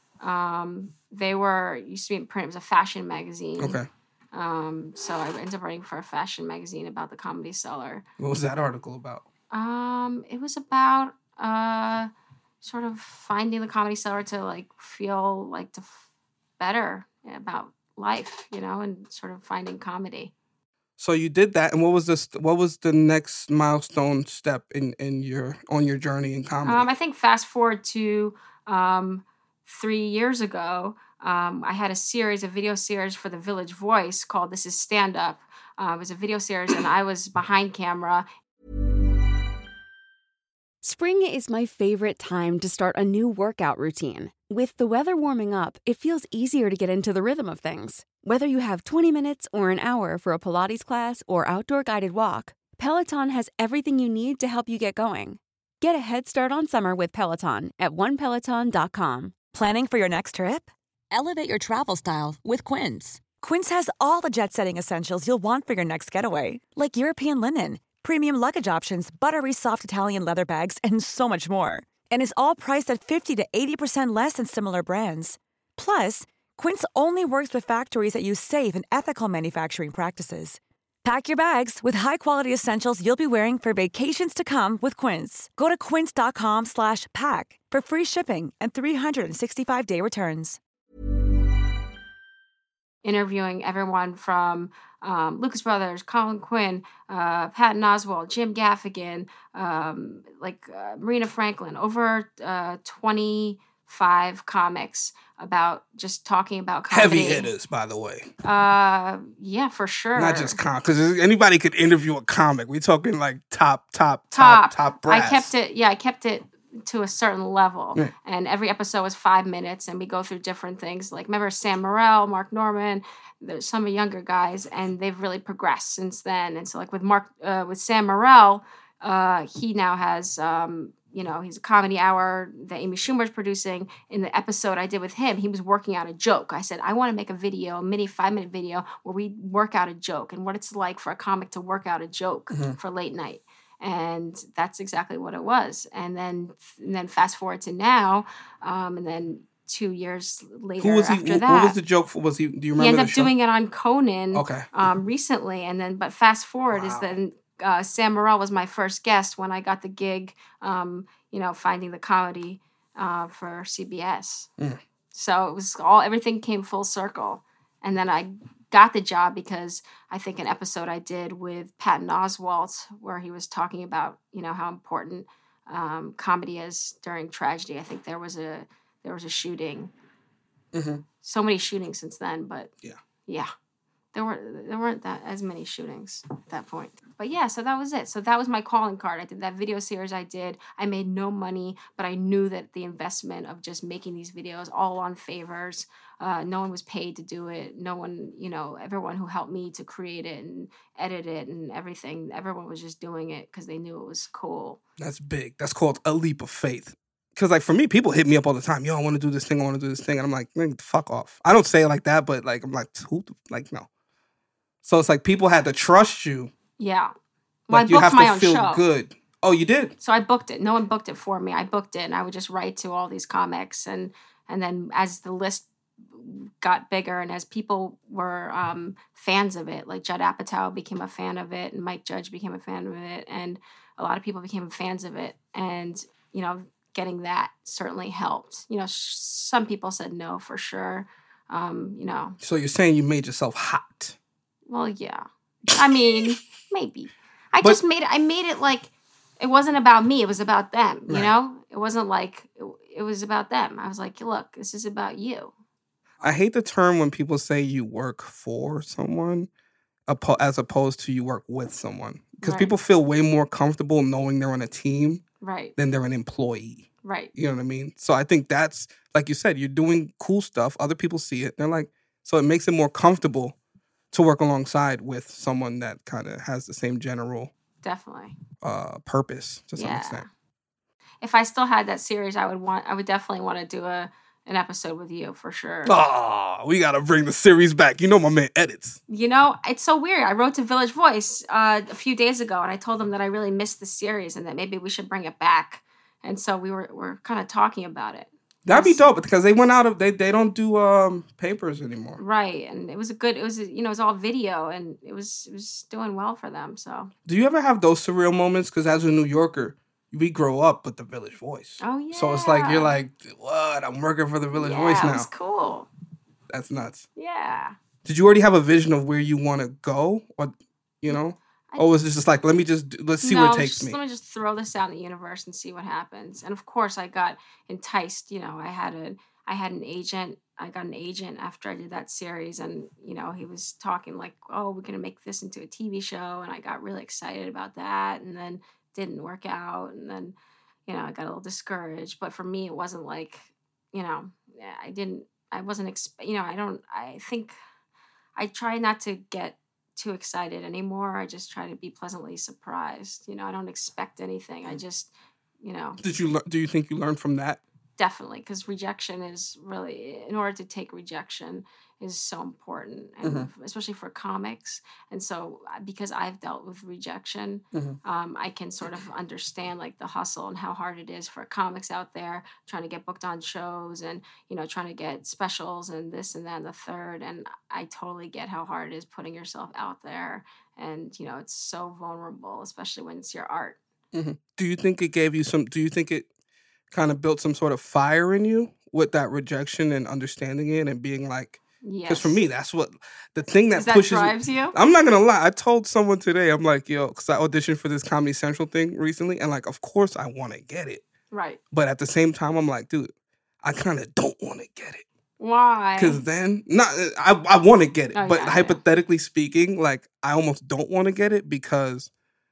E: Um, they were used to be in print. It was a fashion magazine.
D: it- okay.
E: Um, so I ended up writing for a fashion magazine about the Comedy Cellar.
D: What was that article about?
E: Um, it was about uh, sort of finding the Comedy Cellar to like feel like to f- better about life, you know, and sort of finding comedy.
D: So you did that, and what was this? What was the next milestone step in, in your on your journey in comedy?
E: Um, I think fast forward to um, three years ago, um, I had a series, a video series for the Village Voice called "This Is Stand Up." Uh, it was a video series, and I was behind camera.
A: Spring is my favorite time to start a new workout routine. With the weather warming up, it feels easier to get into the rhythm of things. Whether you have twenty minutes or an hour for a Pilates class or outdoor guided walk, Peloton has everything you need to help you get going. Get a head start on summer with Peloton at one peloton dot com.
B: Planning for your next trip?
F: Elevate your travel style with Quince.
B: Quince has all the jet-setting essentials you'll want for your next getaway, like European linen, premium luggage options, buttery soft Italian leather bags, and so much more. And is all priced at fifty to eighty percent less than similar brands. Plus, Quince only works with factories that use safe and ethical manufacturing practices. Pack your bags with high-quality essentials you'll be wearing for vacations to come with Quince. Go to quince dot com slash pack for free shipping and three sixty-five day returns.
E: Interviewing everyone from um, Lucas Brothers, Colin Quinn, uh, Patton Oswalt, Jim Gaffigan, um, like uh, Marina Franklin, over uh, twenty-five comics about just talking about comedy.
D: Heavy hitters, by the way.
E: Uh, yeah, for sure.
D: Not just comic, because anybody could interview a comic. We're talking like top, top,
E: top,
D: top, top brass.
E: I kept it. Yeah, I kept it to a certain level,
D: Yeah.
E: and every episode was five minutes, and we go through different things. Like remember Sam Morril, Mark Norman. There's some younger guys, and they've really progressed since then. And so, like with Mark, uh, with Sam Morril, uh, he now has, um, you know, he's a comedy hour that Amy Schumer's producing. In the episode I did with him, he was working out a joke. I said, I want to make a video, a mini five minute video where we work out a joke and what it's like for a comic to work out a joke
D: Mm-hmm.
E: for late night. And that's exactly what it was. And then, and then fast forward to now, um, and then two years later
D: Who was he?
E: after
D: What
E: that,
D: was the joke for? Was he? Do you remember?
E: he ended
D: the
E: up
D: show?
E: doing it on Conan
D: Okay.
E: um, recently. And then, but fast forward is
D: Wow.
E: then uh, Sam Morril was my first guest when I got the gig, um, you know, finding the comedy uh, for C B S.
D: Mm.
E: So it was all, everything came full circle. And then I got the job because I think an episode I did with Patton Oswalt where he was talking about, you know, how important um, comedy is during tragedy. I think there was a there was a shooting.
D: Mm-hmm.
E: So many shootings since then, but
D: yeah,
E: yeah, there were there weren't that as many shootings at that point. But yeah, so that was it. So that was my calling card. I did that video series. I did. I made no money, but I knew that the investment of just making these videos all on favors. Uh, no one was paid to do it. No one, you know, everyone who helped me to create it and edit it and everything, everyone was just doing it because they knew it was cool.
D: That's big. That's called a leap of faith. Because, like, for me, people hit me up all the time. Yo, I want to do this thing. I want to do this thing. And I'm like, man, fuck off. I don't say it like that, but, like, I'm like, who? Like, no. So it's like people had to trust you.
E: Yeah. Well,
D: like,
E: I
D: you have
E: my
D: to
E: own
D: feel
E: show.
D: good. Oh, you did?
E: So I booked it. No one booked it for me. I booked it, and I would just write to all these comics. And, and then as the list got bigger and as people were um, fans of it, like Judd Apatow became a fan of it and Mike Judge became a fan of it and a lot of people became fans of it. And, you know, getting that certainly helped. You know, sh- some people said no for sure, um, you know.
D: So you're saying you made yourself hot?
E: Well, yeah. I mean, maybe. I
D: But-
E: just made it, I made it like, it wasn't about me. It was about them, you
D: Right.
E: know? It wasn't like, it, it was about them. I was like, look, this is about you.
D: I hate the term when people say you work for someone apo- as opposed to you work with someone. Because
E: Right.
D: people feel way more comfortable knowing they're on a team
E: Right,
D: than they're an employee.
E: right.
D: You know what I mean? So I think that's, like you said, you're doing cool stuff. Other people see it. They're like, so it makes it more comfortable to work alongside with someone that kind of has the same general
E: Definitely.
D: uh, purpose to some
E: Yeah.
D: extent.
E: If I still had that series, I would want, I would definitely want to do a an episode with you for sure.
D: Oh, we got to bring the series back. You know my man edits.
E: You know, it's so weird. I wrote to Village Voice uh, a few days ago, and I told them that I really missed the series and that maybe we should bring it back. And so we were we're kind of talking about it.
D: That'd be dope because they went out of, they, they don't do um, papers anymore.
E: Right, and it was a good. It was a, you know it was all video, and it was it was doing well for them. So
D: Do you ever have those surreal moments? Because as a New Yorker, we grow up with the Village Voice.
E: oh yeah.
D: So it's like, you're like, what? I'm working for the Village
E: yeah,
D: Voice
E: it
D: now.
E: was cool.
D: That's nuts.
E: Yeah.
D: Did you already have a vision of where you want to go? Or, you know?
E: I-
D: Or was it just like, let me just, do- let's see
E: no,
D: where it takes
E: just,
D: me?
E: Let me just throw this out in the universe and see what happens. And of course, I got enticed. You know, I had a, I had an agent. I got an agent after I did that series, and you know, he was talking like, "Oh, we're gonna make this into a T V show," and I got really excited about that. And then didn't work out, and then, you know, I got a little discouraged. But for me, it wasn't like, you know, I didn't, I wasn't, exp- you know, I don't, I think, I try not to get too excited anymore. I just try to be pleasantly surprised. You know, I don't expect anything. I just, you know,
D: Did you, lear- do you think you learned from that?
E: definitely, because rejection is really, in order to take rejection is so important, and
D: Mhm.
E: especially for comics. And so uh, because I've dealt with rejection,
D: Mhm.
E: um, I can sort of understand like the hustle and how hard it is for comics out there trying to get booked on shows and, you know, trying to get specials and this and that and the third. And I totally get how hard it is putting yourself out there. And, you know, it's so vulnerable, especially when it's your art.
D: hmm Do you think it gave you some, do you think it kind of built some sort of fire in you with that rejection and understanding it and being like,
E: Yes.
D: because for me, that's what, the thing that
E: Because that
D: pushes me.
E: drives you?
D: I'm not gonna lie. I told someone today, I'm like, yo, because I auditioned for this Comedy Central thing recently, and like, of course, I want to get it,
E: Right.
D: but at the same time, I'm like, dude, I kind of don't want to get it
E: Why?
D: because then, not, I, I want to get it,
E: Oh,
D: but
E: yeah, yeah.
D: hypothetically speaking, like, I almost don't want to get it because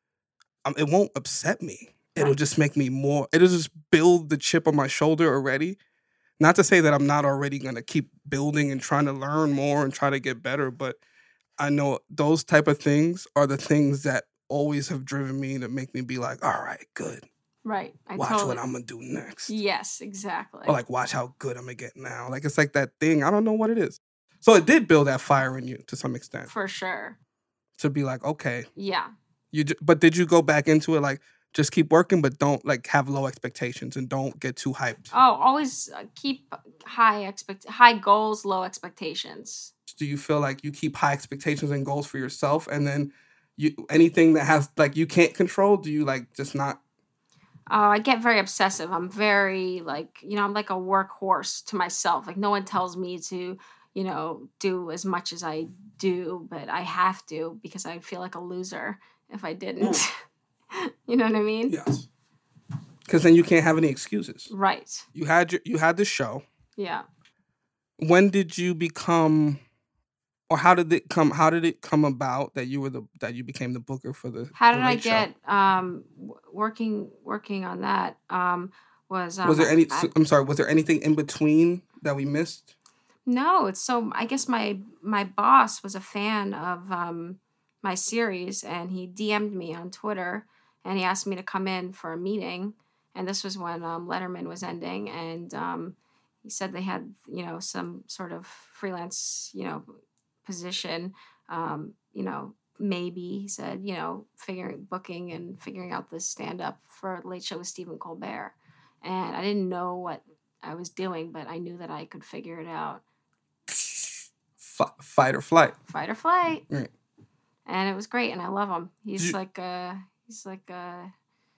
D: um, it won't upset me. It'll
E: Right.
D: just make me more. It'll just build the chip on my shoulder already. Not to say that I'm not already gonna keep building and trying to learn more and try to get better, but I know those type of things are the things that always have driven me to make me be like, all right, good.
E: Right. I
D: Watch
E: totally,
D: what I'm gonna do next.
E: Yes, exactly.
D: Or like, watch how good I'm gonna get now. Like, it's like that thing. I don't know what it is. So it did build that fire in you to some extent
E: For sure.
D: to be like, okay,
E: Yeah.
D: you. j- But did you go back into it like, just keep working, but don't like have low expectations and don't get too hyped?
E: Oh, always uh, keep high expect high goals, low expectations.
D: Do you feel like you keep high expectations and goals for yourself, and then you anything that has like you can't control, do you like just not?
E: Oh, I get very obsessive. I'm very like, you know, I'm like a workhorse to myself. Like no one tells me to, you know, do as much as I do, but I have to because I'd feel like a loser if I didn't. Mm. You know what I mean?
D: Yes. Because then you can't have any excuses.
E: Right.
D: You had your, you had the show.
E: Yeah.
D: When did you become, or how did it come? How did it come about that you were the that you became the booker for the?
E: How did
D: the
E: I
D: Late
E: get um, working working on that? Um, was um,
D: was there any?
E: I,
D: I'm sorry. Was there anything in between that we missed?
E: No, it's so. I guess my my boss was a fan of um, my series, and he D M'd me on Twitter, and he asked me to come in for a meeting. And this was when um, Letterman was ending, and um, he said they had, you know, some sort of freelance, you know, position. Um, you know, maybe he said, you know, figuring booking and figuring out this stand up for Late Show with Stephen Colbert, and I didn't know what I was doing, but I knew that I could figure it out.
D: F- fight or flight.
E: Fight or flight.
D: Right.
E: And it was great, and I love him. He's
D: you-
E: like a he's like a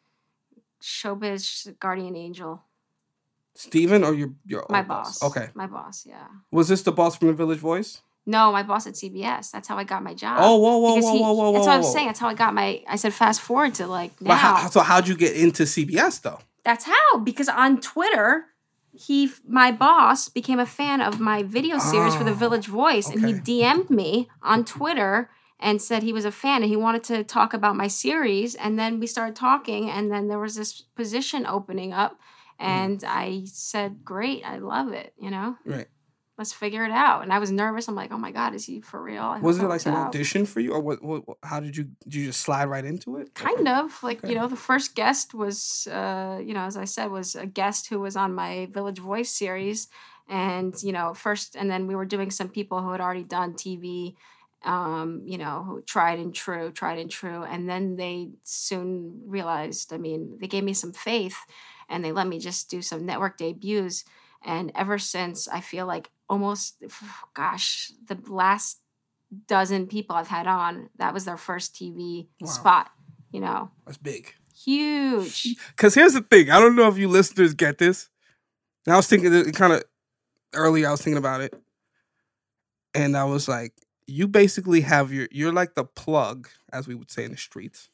E: showbiz guardian angel.
D: Steven or your your
E: My
D: old
E: boss.
D: Okay.
E: My boss, yeah.
D: Was this the boss from the Village Voice?
E: No, my boss at C B S. That's how I got my job.
D: Oh, whoa, whoa,
E: Because
D: whoa,
E: he-
D: whoa, whoa,
E: That's
D: whoa,
E: what I'm
D: whoa.
E: saying. That's how I got my. I said fast forward to like now.
D: But how, so how'd you get into C B S though?
E: That's how, because on Twitter, he, my boss, became a fan of my video series for the
D: Oh,
E: Village Voice, and he
D: okay.
E: D M'd me on Twitter and said he was a fan and he wanted to talk about my series. And then we started talking, and then there was this position opening up, and
D: Mm.
E: I said, "Great, I love it. You know,
D: Right.
E: let's figure it out." And I was nervous. I'm like, "Oh my God, is he for real?" I
D: Was
E: hope
D: it like
E: works
D: an
E: out.
D: audition for you, or what, what? what- How did you? Did you just slide right into it?
E: Kind of like,
D: Okay.
E: you know, the first guest was, uh, you know, as I said, was a guest who was on my Village Voice series. And, you know, first, and then we were doing some people who had already done T V, um, you know, who tried and true, tried and true. And then they soon realized, I mean, they gave me some faith and they let me just do some network debuts. And ever since, I feel like almost, gosh, the last dozen people I've had on, that was their first T V
D: Wow.
E: spot, you know,
D: That's big.
E: huge.
D: Because here's the thing. I don't know if you listeners get this. And I was thinking, it kind of earlier, I was thinking about it. And I was like, you basically have your, you're like the plug, as we would say in the streets,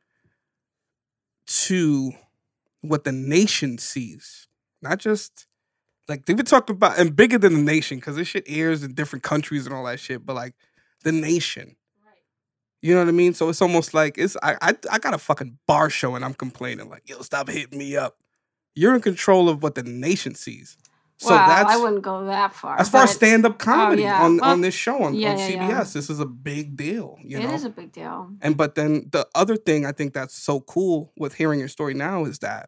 D: to what the nation sees. Not just, like, they've been talking about, and bigger than the nation, because this shit airs in different countries and all that shit, but like, the nation. You know what I mean? So it's almost like it's I, I I got a fucking bar show and I'm complaining like, yo, stop hitting me up. You're in control of what the nation sees. So
E: well,
D: that's
E: I wouldn't go that far.
D: as far as
E: but
D: stand up comedy
E: yeah.
D: on,
E: Well,
D: on this show on,
E: yeah,
D: on
E: yeah,
D: C B S.
E: yeah.
D: This is a big deal. You
E: it
D: know?
E: is a big deal.
D: And but then the other thing I think that's so cool with hearing your story now is that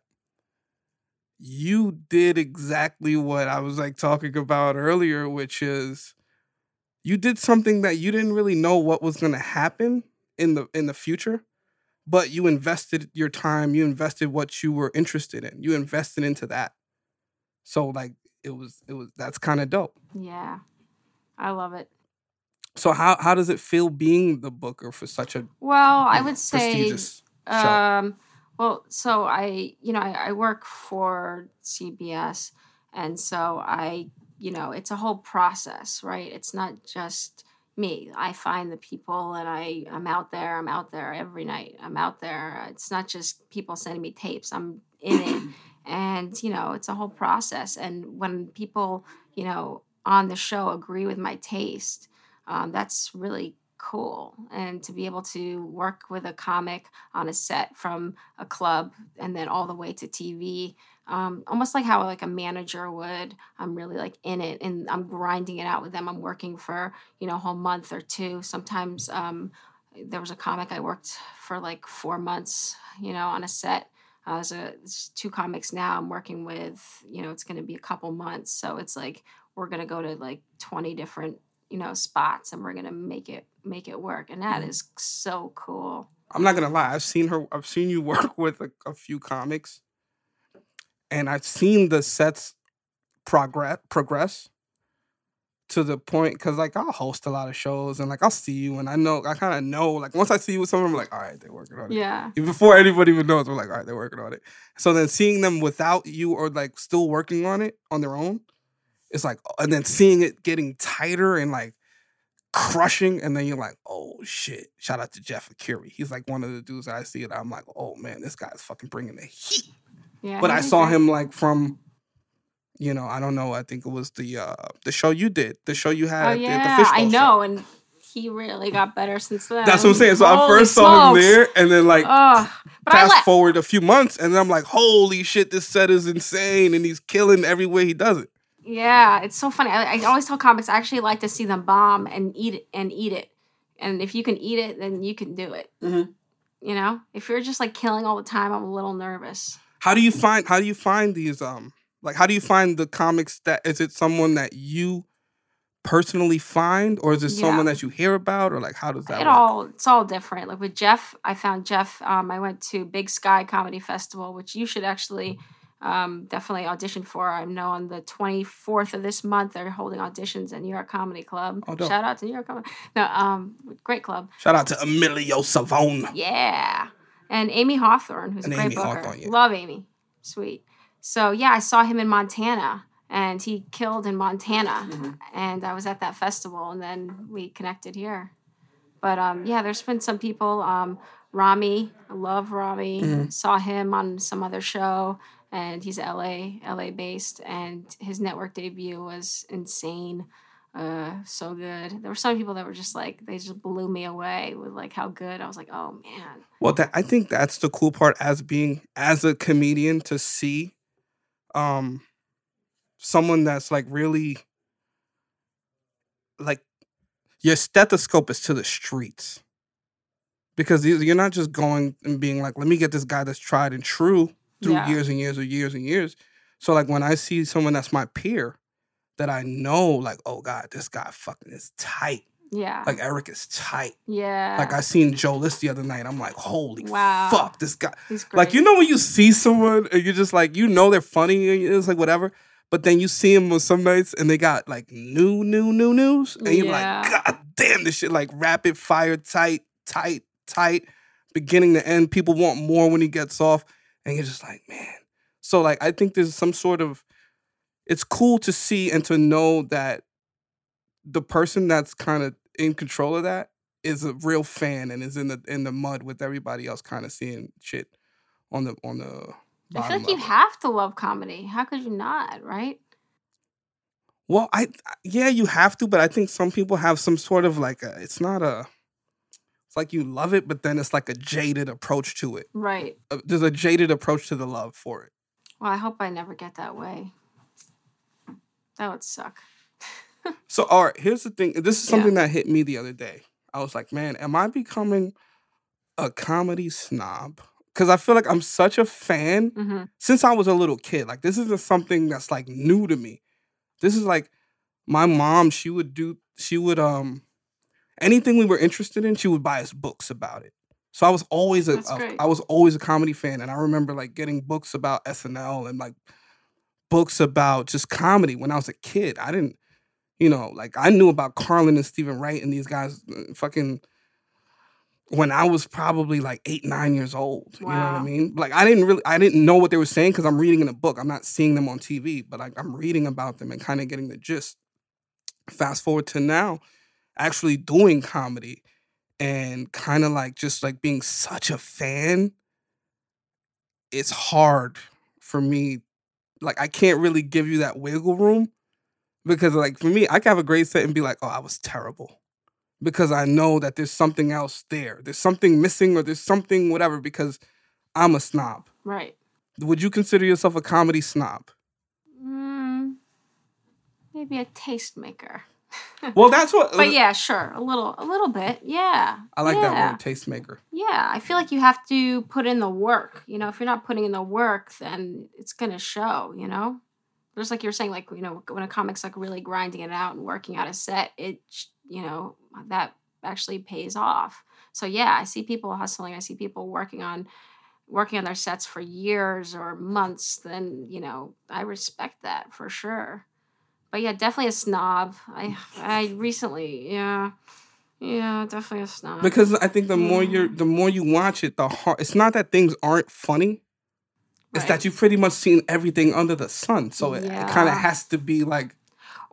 D: you did exactly what I was like talking about earlier, which is you did something that you didn't really know what was going to happen in the in the future, but you invested your time, you invested what you were interested in. You invested into that. So like it was it was that's kind of dope.
E: Yeah, I love it.
D: So how how does it feel being the booker for such a
E: Well, I would say,
D: prestigious show?
E: um, well, so I, you know, I, I work for C B S, and so I, you know, it's a whole process, right? It's not just me. I find the people, and I, I'm out there. I'm out there every night. I'm out there. It's not just people sending me tapes. I'm in it, and you know, it's a whole process. And when people, you know, on the show agree with my taste, um, that's really cool. And to be able to work with a comic on a set from a club and then all the way to T V, um, almost like how like a manager would. I'm really like in it and I'm grinding it out with them. I'm working for, you know, a whole month or two. Sometimes um, there was a comic I worked for like four months, you know, on a set. Uh, there's, a, there's two comics now I'm working with, you know, it's going to be a couple months. So it's like, we're going to go to like twenty different, you know, spots and we're going to make it, make it work. And that is so cool.
D: I'm not gonna lie. I've seen her. I've seen you work with a, a few comics, and I've seen the sets progress progress to the point because like I'll host a lot of shows and like I'll see you and I know I kind of know like once I see you with someone I'm like all right they're working on it.
E: Yeah.
D: Before anybody even knows we're like all right they're working on it. So then seeing them without you or like still working on it on their own it's like, and then seeing it getting tighter and like crushing, and then you're like, oh shit. Shout out to Jeff Akiri. He's like one of the dudes that I see that I'm like, oh man, this guy's fucking bringing the heat.
E: Yeah,
D: but I saw
E: great.
D: him like from, you know, I don't know. I think it was the uh, the show you did, the show you had.
E: Oh
D: at
E: yeah,
D: the, the
E: I know,
D: show.
E: and he really got better since then.
D: That's what I'm saying. So
E: Holy
D: I first
E: smokes.
D: saw him there, and then like
E: Ugh. But
D: fast
E: I like,
D: forward a few months, and then I'm like, holy shit, this set is insane, and he's killing every way he does it.
E: Yeah, it's so funny. I, I always tell comics I actually like to see them bomb and eat it and eat it, and if you can eat it, then you can do it.
D: Mm-hmm.
E: You know, if you're just like killing all the time, I'm a little nervous.
D: How do you find? How do you find these? Um, like, how do you find the comics? That is it someone that you personally find, or is it
E: Yeah.
D: someone that you hear about, or like how does that
E: It
D: work?
E: all it's all different. Like with Jeff, I found Jeff. Um, I went to Big Sky Comedy Festival, which you should actually um, definitely audition for. I know on the twenty-fourth of this month they're holding auditions at New York Comedy Club.
D: Oh, dope.
E: Shout out to New York Comedy. No, um, great club.
D: Shout out to Emilio Savone.
E: Yeah, and Amy Hawthorne, who's
D: And
E: a great
D: Amy
E: booker.
D: Hawthorne, yeah.
E: Love Amy, sweet. So yeah, I saw him in Montana. And he killed in Montana,
D: Mm-hmm.
E: and I was at that festival, and then we connected here. But um, yeah, there's been some people. Um, Rami, I love Rami.
D: Mm-hmm.
E: Saw him on some other show, and he's L A, L A based, and his network debut was insane, uh, so good. There were some people that were just like they just blew me away with like how good. I was like, oh man.
D: Well, that, I think that's the cool part as being as a comedian to see, um. someone that's like really like your stethoscope is to the streets, because these- you're not just going and being like, let me get this guy that's tried and true through
E: Yeah.
D: years and years and years and years. So like when I see someone that's my peer that I know, like, oh God, this guy fucking is tight.
E: Yeah.
D: Like Eric is tight.
E: yeah.
D: Like I seen Joe List the other night. I'm like, holy
E: Wow.
D: fuck, this guy.
E: He's great.
D: Like, you know when you see someone and you're just like, you know they're funny and it's like whatever, but then you see them on some nights and they got like new, new, new news. And you're
E: Yeah.
D: like, God damn, this shit like rapid fire, tight, tight, tight, beginning to end. People want more when he gets off. And you're just like, man. So like, I think there's some sort of, it's cool to see and to know that the person that's kind of in control of that is a real fan and is in the in the mud with everybody else kind of seeing shit on the on the
E: I feel
D: bottom
E: like you
D: level.
E: have to love comedy. How could you not, right?
D: Well, I yeah, you have to, but I think some people have some sort of like a, it's not a, it's like you love it, but then it's like a jaded approach to it.
E: Right.
D: Uh, There's a jaded approach to the love for it.
E: Well, I hope I never get that way. That would suck.
D: So, all right, here's the thing. This is something
E: Yeah.
D: that hit me the other day. I was like, man, am I becoming a comedy snob? Because I feel like I'm such a fan
E: hmm
D: since I was a little kid. Like, this isn't something that's like new to me. This is like my mom, she would do, she would, um, anything we were interested in, she would buy us books about it. So I was always a,
E: That's
D: a
E: great.
D: I was always a comedy fan. And I remember like getting books about S N L and like books about just comedy when I was a kid. I didn't, you know, like I knew about Carlin and Stephen Wright and these guys uh, fucking when I was probably like eight, nine years old. You know what I
E: Wow.
D: mean? Like I didn't really, I didn't know what they were saying because I'm reading in a book. I'm not seeing them on T V, but like I'm reading about them and kind of getting the gist. Fast forward to now, actually doing comedy and kind of like just like being such a fan. It's hard for me. Like I can't really give you that wiggle room because like for me, I can have a great set and be like, oh, I was terrible. Because I know that there's something else there. There's something missing or there's something whatever because I'm a snob.
E: Right.
D: Would you consider yourself a comedy snob?
E: Mm, maybe a tastemaker.
D: Well, that's what
E: But yeah, sure, a little, a little bit. Yeah.
D: I like
E: yeah.
D: that word, tastemaker.
E: Yeah, I feel like you have to put in the work. You know, if you're not putting in the work, then it's gonna show. You know, just like you were saying, like you know, when a comic's like really grinding it out and working out a set, it you know that actually pays off. So yeah, I see people hustling. I see people working on working on their sets for years or months. Then you know, I respect that for sure. But yeah, definitely a snob. I I recently, yeah, yeah, definitely a snob.
D: Because I think the more
E: Yeah.
D: you're, the more you watch it, the hard. It's not that things aren't funny. It's
E: Right.
D: that you've pretty much seen everything under the sun. So it, it kind of
E: Yeah.
D: has to be like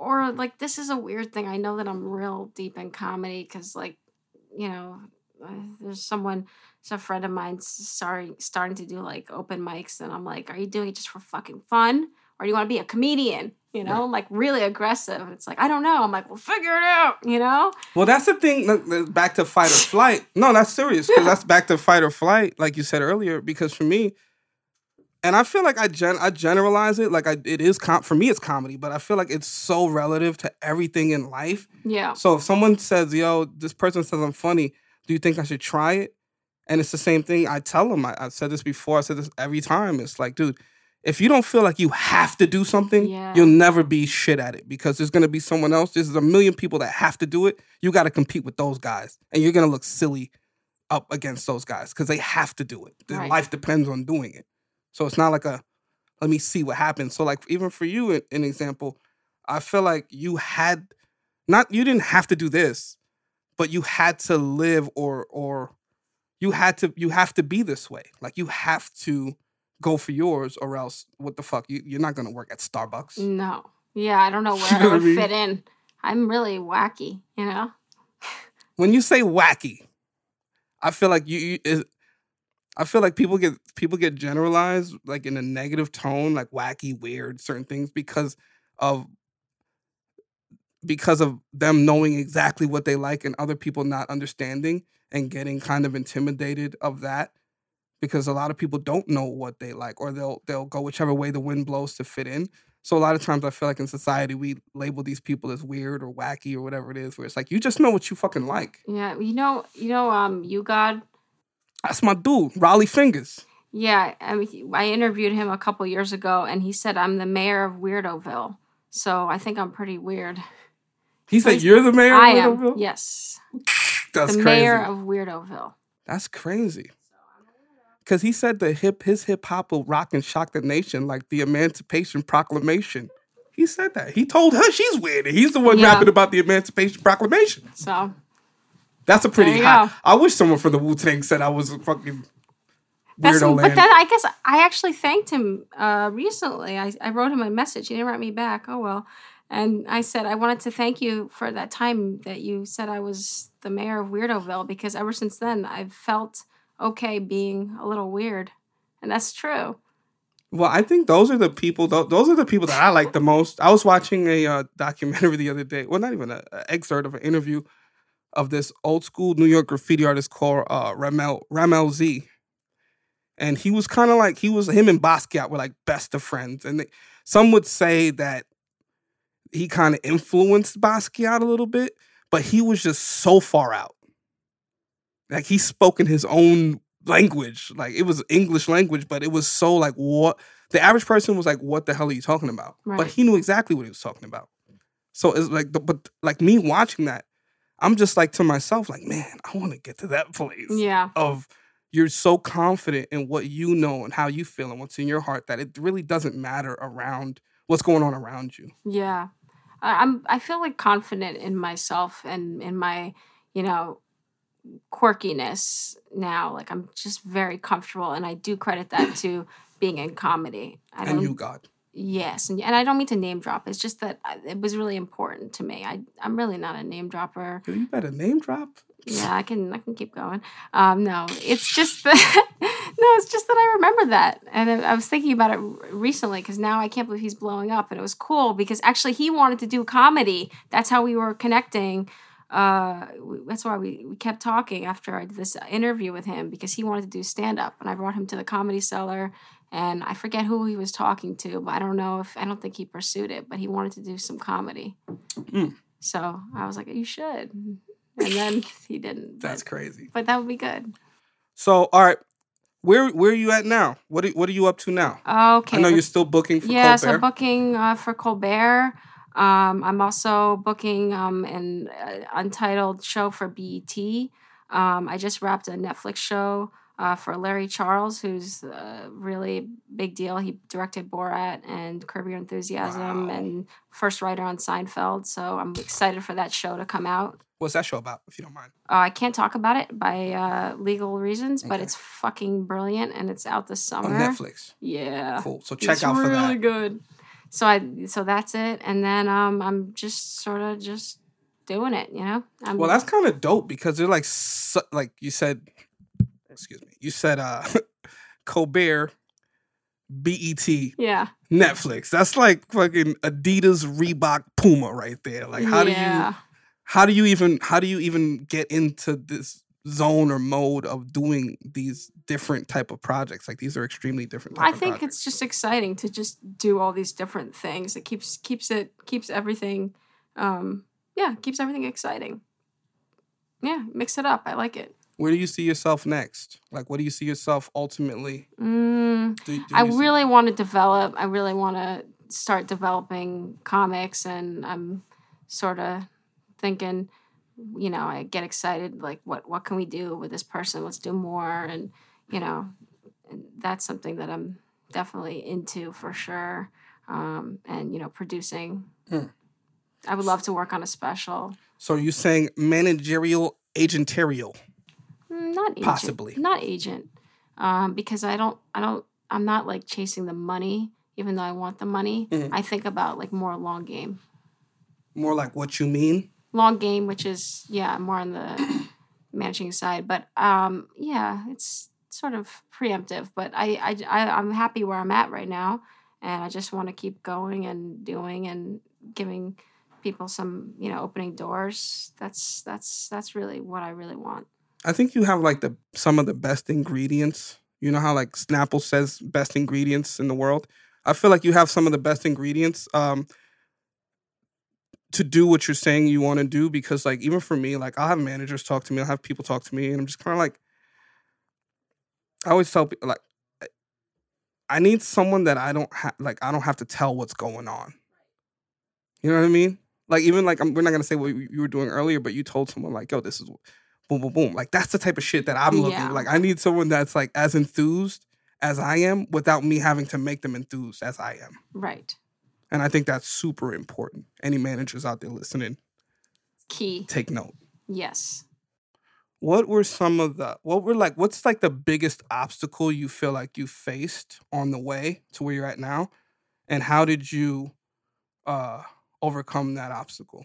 E: or like, this is a weird thing. I know that I'm real deep in comedy because, like, you know, uh, there's someone, it's a friend of mine starting, starting to do like open mics. And I'm like, are you doing it just for fucking fun? Or do you want to be a comedian? You know, right. Like really aggressive. It's like, I don't know. I'm like, well, figure it out, you know?
D: Well, that's the thing. Back to fight or flight. No, that's serious. Because that's back to fight or flight, like you said earlier. Because for me, and I feel like I gen I generalize it. Like I, it is, com- for me, it's comedy. But I feel like it's so relative to everything in life.
E: Yeah.
D: So if someone says, yo, this person says I'm funny, do you think I should try it? And it's the same thing I tell them. I, I've said this before. I said this every time. It's like, dude, if you don't feel like you have to do something, yeah. you'll never be shit at it because there's going to be someone else. There's a million people that have to do it. You got to compete with those guys. And you're going to look silly up against those guys because they have to do it. Their right. life depends on doing it. So it's not like a, let me see what happens. So like even for you, an example, I feel like you had, not, you didn't have to do this, but you had to live or, or you had to, you have to be this way. Like you have to go for yours or else what the fuck? You, you're not going to work at Starbucks.
E: No. Yeah, I don't know where I would fit in. I'm really wacky, you know?
D: When you say wacky, I feel like you, you is, I feel like people get people get generalized like in a negative tone, like wacky, weird, certain things because of because of them knowing exactly what they like and other people not understanding and getting kind of intimidated of that. Because a lot of people don't know what they like, or they'll they'll go whichever way the wind blows to fit in. So a lot of times I feel like in society we label these people as weird or wacky or whatever it is, where it's like you just know what you fucking like.
E: Yeah, you know, you know, um, You God.
D: That's my dude, Raleigh Fingers.
E: Yeah, I mean, I interviewed him a couple years ago, and he said I'm the mayor of Weirdoville. So I think I'm pretty weird.
D: He so said you're the mayor
E: I
D: of Weirdoville?
E: Am, yes.
D: That's
E: the
D: crazy. The
E: mayor of Weirdoville.
D: That's crazy. Because he said the hip his hip hop will rock and shock the nation like the Emancipation Proclamation. He said that. He told her she's weird. And he's the one yeah. rapping about the Emancipation Proclamation.
E: So
D: that's a pretty high. I wish someone from the Wu-Tang said I was a fucking weirdo land.
E: But then I guess I actually thanked him uh, recently. I, I wrote him a message. He didn't write me back. Oh, well. And I said, I wanted to thank you for that time that you said I was the mayor of Weirdoville because ever since then I've felt okay being a little weird. And that's true.
D: Well, I think those are the people, those are the people that I like the most. I was watching a uh, documentary the other day. Well, not even an excerpt of an interview of this old school New York graffiti artist called uh, Ramel, Ramel Z. And he was kind of like, he was, him and Basquiat were like best of friends. And they, some would say that he kind of influenced Basquiat a little bit, but he was just so far out. Like, he spoke in his own language. Like, it was English language, but it was so, like, what? The average person was like, what the hell are you talking about? Right. But he knew exactly what he was talking about. So, it's like, but, like, me watching that, I'm just, like, to myself, like, man, I want to get to that place.
E: Yeah.
D: Of, you're so confident in what you know and how you feel and what's in your heart that it really doesn't matter around what's going on around you.
E: Yeah. I, I'm, I feel, like, confident in myself and in my, you know, quirkiness now. Like, I'm just very comfortable, and I do credit that to being in comedy. I
D: and you, God.
E: Yes, and, and I don't mean to name drop. It's just that I, it was really important to me. I I'm really not a name dropper.
D: You better name drop.
E: Yeah, I can I can keep going. Um, no, it's just that no, it's just that I remember that, and I, I was thinking about it recently because now I can't believe he's blowing up, and it was cool because actually he wanted to do comedy. That's how we were connecting. Uh, that's why we, we kept talking after I did this interview with him because he wanted to do stand-up, and I brought him to the Comedy Cellar, and I forget who he was talking to, but I don't know if, I don't think he pursued it, but he wanted to do some comedy. Mm. So I was like, you should. And then he didn't.
D: That's
E: but,
D: crazy.
E: But that would be good.
D: So, all right. Where where are you at now? What are, what are you up to now?
E: Okay.
D: I know you're still booking for
E: yeah,
D: Colbert.
E: Yeah, so booking uh, for Colbert. Um, I'm also booking um, an uh, untitled show for B E T. Um, I just wrapped a Netflix show uh, for Larry Charles, who's a really big deal. He directed Borat and Curb Your Enthusiasm wow. and first writer on Seinfeld. So I'm excited for that show to come out.
D: What's that show about, if you don't mind?
E: Uh, I can't talk about it by uh, legal reasons, okay. but it's fucking brilliant, and it's out this summer.
D: On Netflix?
E: Yeah.
D: Cool. So check
E: it's
D: out for
E: really
D: that.
E: It's really good. so I so that's it. And then um, I'm just sort of just doing it, you know. I'm,
D: well, that's kind of dope because they're like su- like you said. Excuse me. You said uh, Colbert, B E T,
E: yeah,
D: Netflix. That's like fucking Adidas, Reebok, Puma right there. Like how
E: yeah.
D: do you how do you even how do you even get into this zone or mode of doing these different type of projects? Like these are extremely different type
E: I
D: of
E: think
D: projects.
E: it's just exciting to just do all these different things. It keeps keeps it keeps everything um yeah, keeps everything exciting. Yeah, mix it up. I like it.
D: Where do you see yourself next? Like what do you see yourself ultimately?
E: Mm,
D: do, do
E: I
D: you see-
E: really want to develop. I really want to start developing comics, and I'm sort of thinking, you know, I get excited, like, what, what can we do with this person? Let's do more. And, you know, and that's something that I'm definitely into for sure. Um, and, you know, producing.
D: Hmm.
E: I would love to work on a special.
D: So are you saying managerial, agentarial?
E: Mm, Not agent.
D: Possibly.
E: Not agent. Um, because I don't, I don't, I'm not like chasing the money, even though I want the money.
D: Mm-hmm.
E: I think about like more long game.
D: More like what you mean?
E: Long game, which is, yeah, more on the managing side. But um, yeah, it's sort of preemptive. But I, I, I, I'm happy where I'm at right now. And I just want to keep going and doing and giving people some, you know, opening doors. That's, that's, that's really what I really want.
D: I think you have like the some of the best ingredients. You know how like Snapple says best ingredients in the world? I feel like you have some of the best ingredients um, to do what you're saying you want to do, because like even for me, like I'll have managers talk to me, I'll have people talk to me, and I'm just kind of like, I always tell people like, I need someone that I don't have, like I don't have to tell what's going on. You know what I mean? Like even like, I'm, we're not going to say what you were doing earlier, but you told someone like, yo, this is boom, boom, boom. Like, that's the type of shit that I'm looking
E: Yeah.
D: for. Like, I need someone that's, like, as enthused as I am without me having to make them enthused as I am.
E: Right.
D: And I think that's super important. Any managers out there listening,
E: Key.
D: take note.
E: Yes.
D: What were some of the, what were, like, what's, like, the biggest obstacle you feel like you faced on the way to where you're at now? And how did you uh, overcome that obstacle?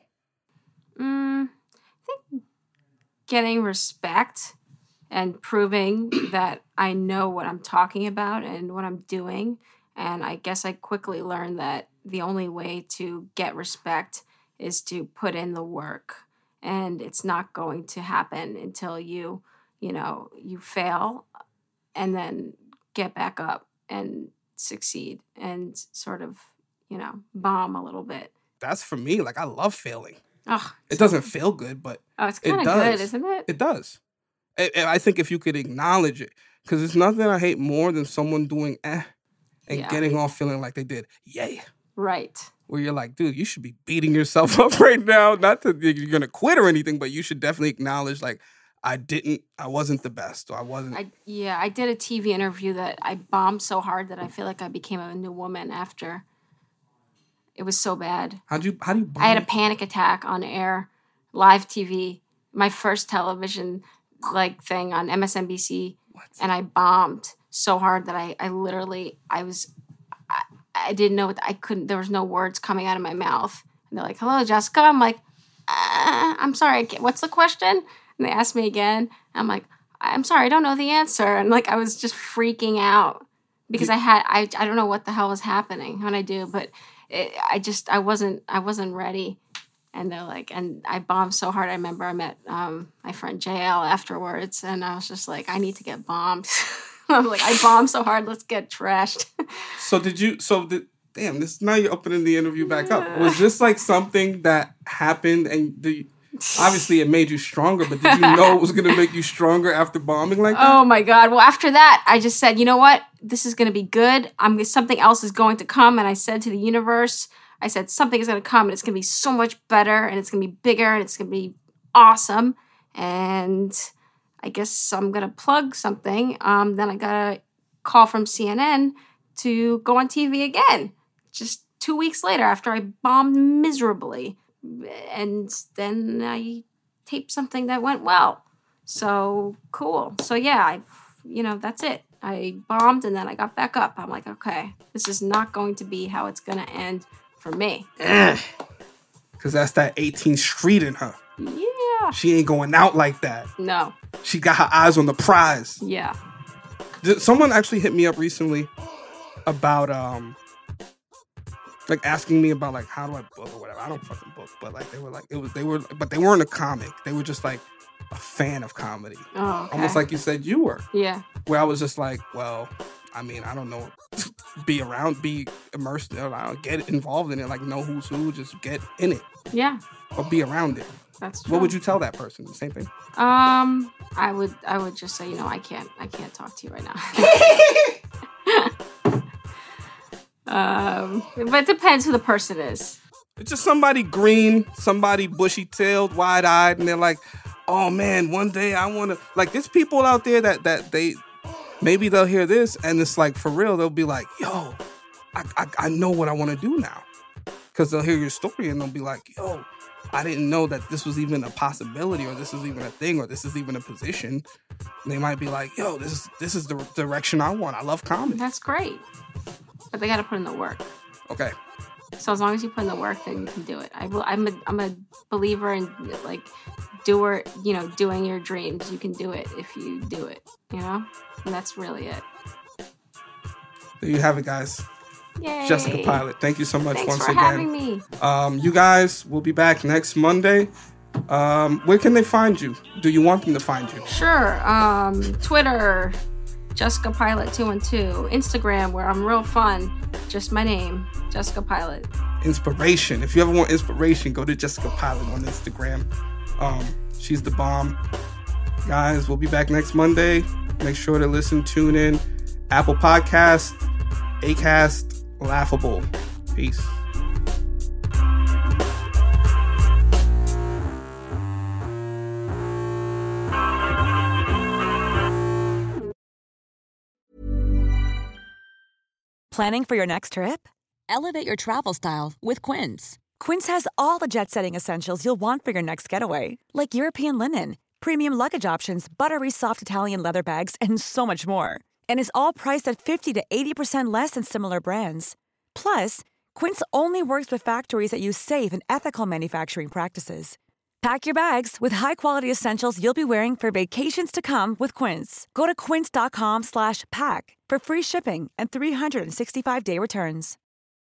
E: Mm, I think getting respect and proving that I know what I'm talking about and what I'm doing. And I guess I quickly learned that the only way to get respect is to put in the work. And it's not going to happen until you, you know, you fail and then get back up and succeed and sort of, you know, bomb a little bit.
D: That's for me. Like, I love failing.
E: Oh,
D: It doesn't feel good, but
E: oh, it's kind
D: it
E: of
D: does.
E: good, isn't it?
D: It does. I, I think if you could acknowledge it, because there's nothing I hate more than someone doing eh and
E: Yeah.
D: getting off feeling like they did yay.
E: Right.
D: Where you're like, dude, you should be beating yourself up right now. Not that you're gonna quit or anything, but you should definitely acknowledge like, I didn't, I wasn't the best, or I wasn't.
E: I yeah, I did a T V interview that I bombed so hard that I feel like I became a new woman after. It was so bad.
D: How'd you? How do you? Bomb?
E: I had a panic attack on air, live T V, my first television like thing on M S N B C,
D: What?
E: and I bombed so hard that I, I literally I was I, I didn't know what I couldn't. There was no words coming out of my mouth, and they're like, "Hello, Jessica." I'm like, uh, "I'm sorry. I can't- What's the question?" And they asked me again. I'm like, "I'm sorry, I don't know the answer." And like I was just freaking out because I had I I don't know what the hell was happening when I do, but. It, I just I wasn't I wasn't ready, and they're like, and I bombed so hard. I remember I met um, my friend J L afterwards, and I was just like, I need to get bombed. I'm like, I bombed so hard, let's get trashed.
D: So did you? So did, damn, this now you're opening the interview back up. Was this like something that happened, and the obviously it made you stronger, but did you know it was gonna make you stronger after bombing like that?
E: Oh my God! Well, after that, I just said, you know what? This is going to be good. I'm something else is going to come, and I said to the universe, I said something is going to come, and it's going to be so much better, and it's going to be bigger, and it's going to be awesome. And I guess I'm going to plug something. Um, then I got a call from C N N to go on T V again, just two weeks later after I bombed miserably. And then I taped something that went well. So cool. So yeah, I, you know, that's it. I bombed and then I got back up. I'm like, okay, this is not going to be how it's going to end for me.
D: Because that's that eighteenth Street in her.
E: Yeah.
D: She ain't going out like that.
E: No.
D: She got her eyes on the prize.
E: Yeah.
D: Someone actually hit me up recently about, um, like asking me about like, how do I book or whatever. I don't fucking book, but like they were like, it was, they were, but they weren't a comic. They were just like a fan of comedy.
E: Oh, okay.
D: Almost like you said you were.
E: Yeah.
D: Where I was just like, well, I mean, I don't know, be around, be immersed, in it, get involved in it, like know who's who, just get in it.
E: Yeah.
D: Or be around it.
E: That's true.
D: What would you tell that person? The same thing?
E: Um, I would, I would just say, you know, I can't, I can't talk to you right now. um, but it depends who the person is.
D: It's just somebody green, somebody bushy-tailed, wide-eyed, and they're like, oh man, one day I want to, like, there's people out there that, that they, maybe they'll hear this and it's like, for real, they'll be like, yo, I, I, I know what I want to do now. Because they'll hear your story and they'll be like, yo, I didn't know that this was even a possibility or this is even a thing or this is even a position. And they might be like, yo, this is, this is the direction I want. I love comedy.
E: That's great. But they got to put in the work.
D: Okay.
E: So as long as you put in the work, then you can do it. I, I'm a, I'm a believer in like doer, you know, doing your dreams. You can do it if you do it, you know? And that's really it.
D: There you have it, guys.
E: Yay.
D: Jessica Pilot, thank you so much
E: Thanks
D: once
E: for
D: again.
E: having me.
D: Um, you guys will be back next Monday. Um, where can they find you? Do you want them to find you?
E: Sure. Um, Twitter, Jessica Pilot two one two. Instagram, where I'm real fun. Just my name, Jessica Pilot.
D: Inspiration. If you ever want inspiration, go to Jessica Pilot on Instagram. Um, she's the bomb. Guys, we'll be back next Monday. Make sure to listen, tune in. Apple Podcast, Acast, Laughable. Peace.
B: Planning for your next trip?
F: Elevate your travel style with Quince.
B: Quince has all the jet-setting essentials you'll want for your next getaway, like European linen, premium luggage options, buttery soft Italian leather bags, and so much more. And is all priced at fifty to eighty percent less than similar brands. Plus, Quince only works with factories that use safe and ethical manufacturing practices. Pack your bags with high-quality essentials you'll be wearing for vacations to come with Quince. Go to quince.com slash pack for free shipping and three sixty-five day returns.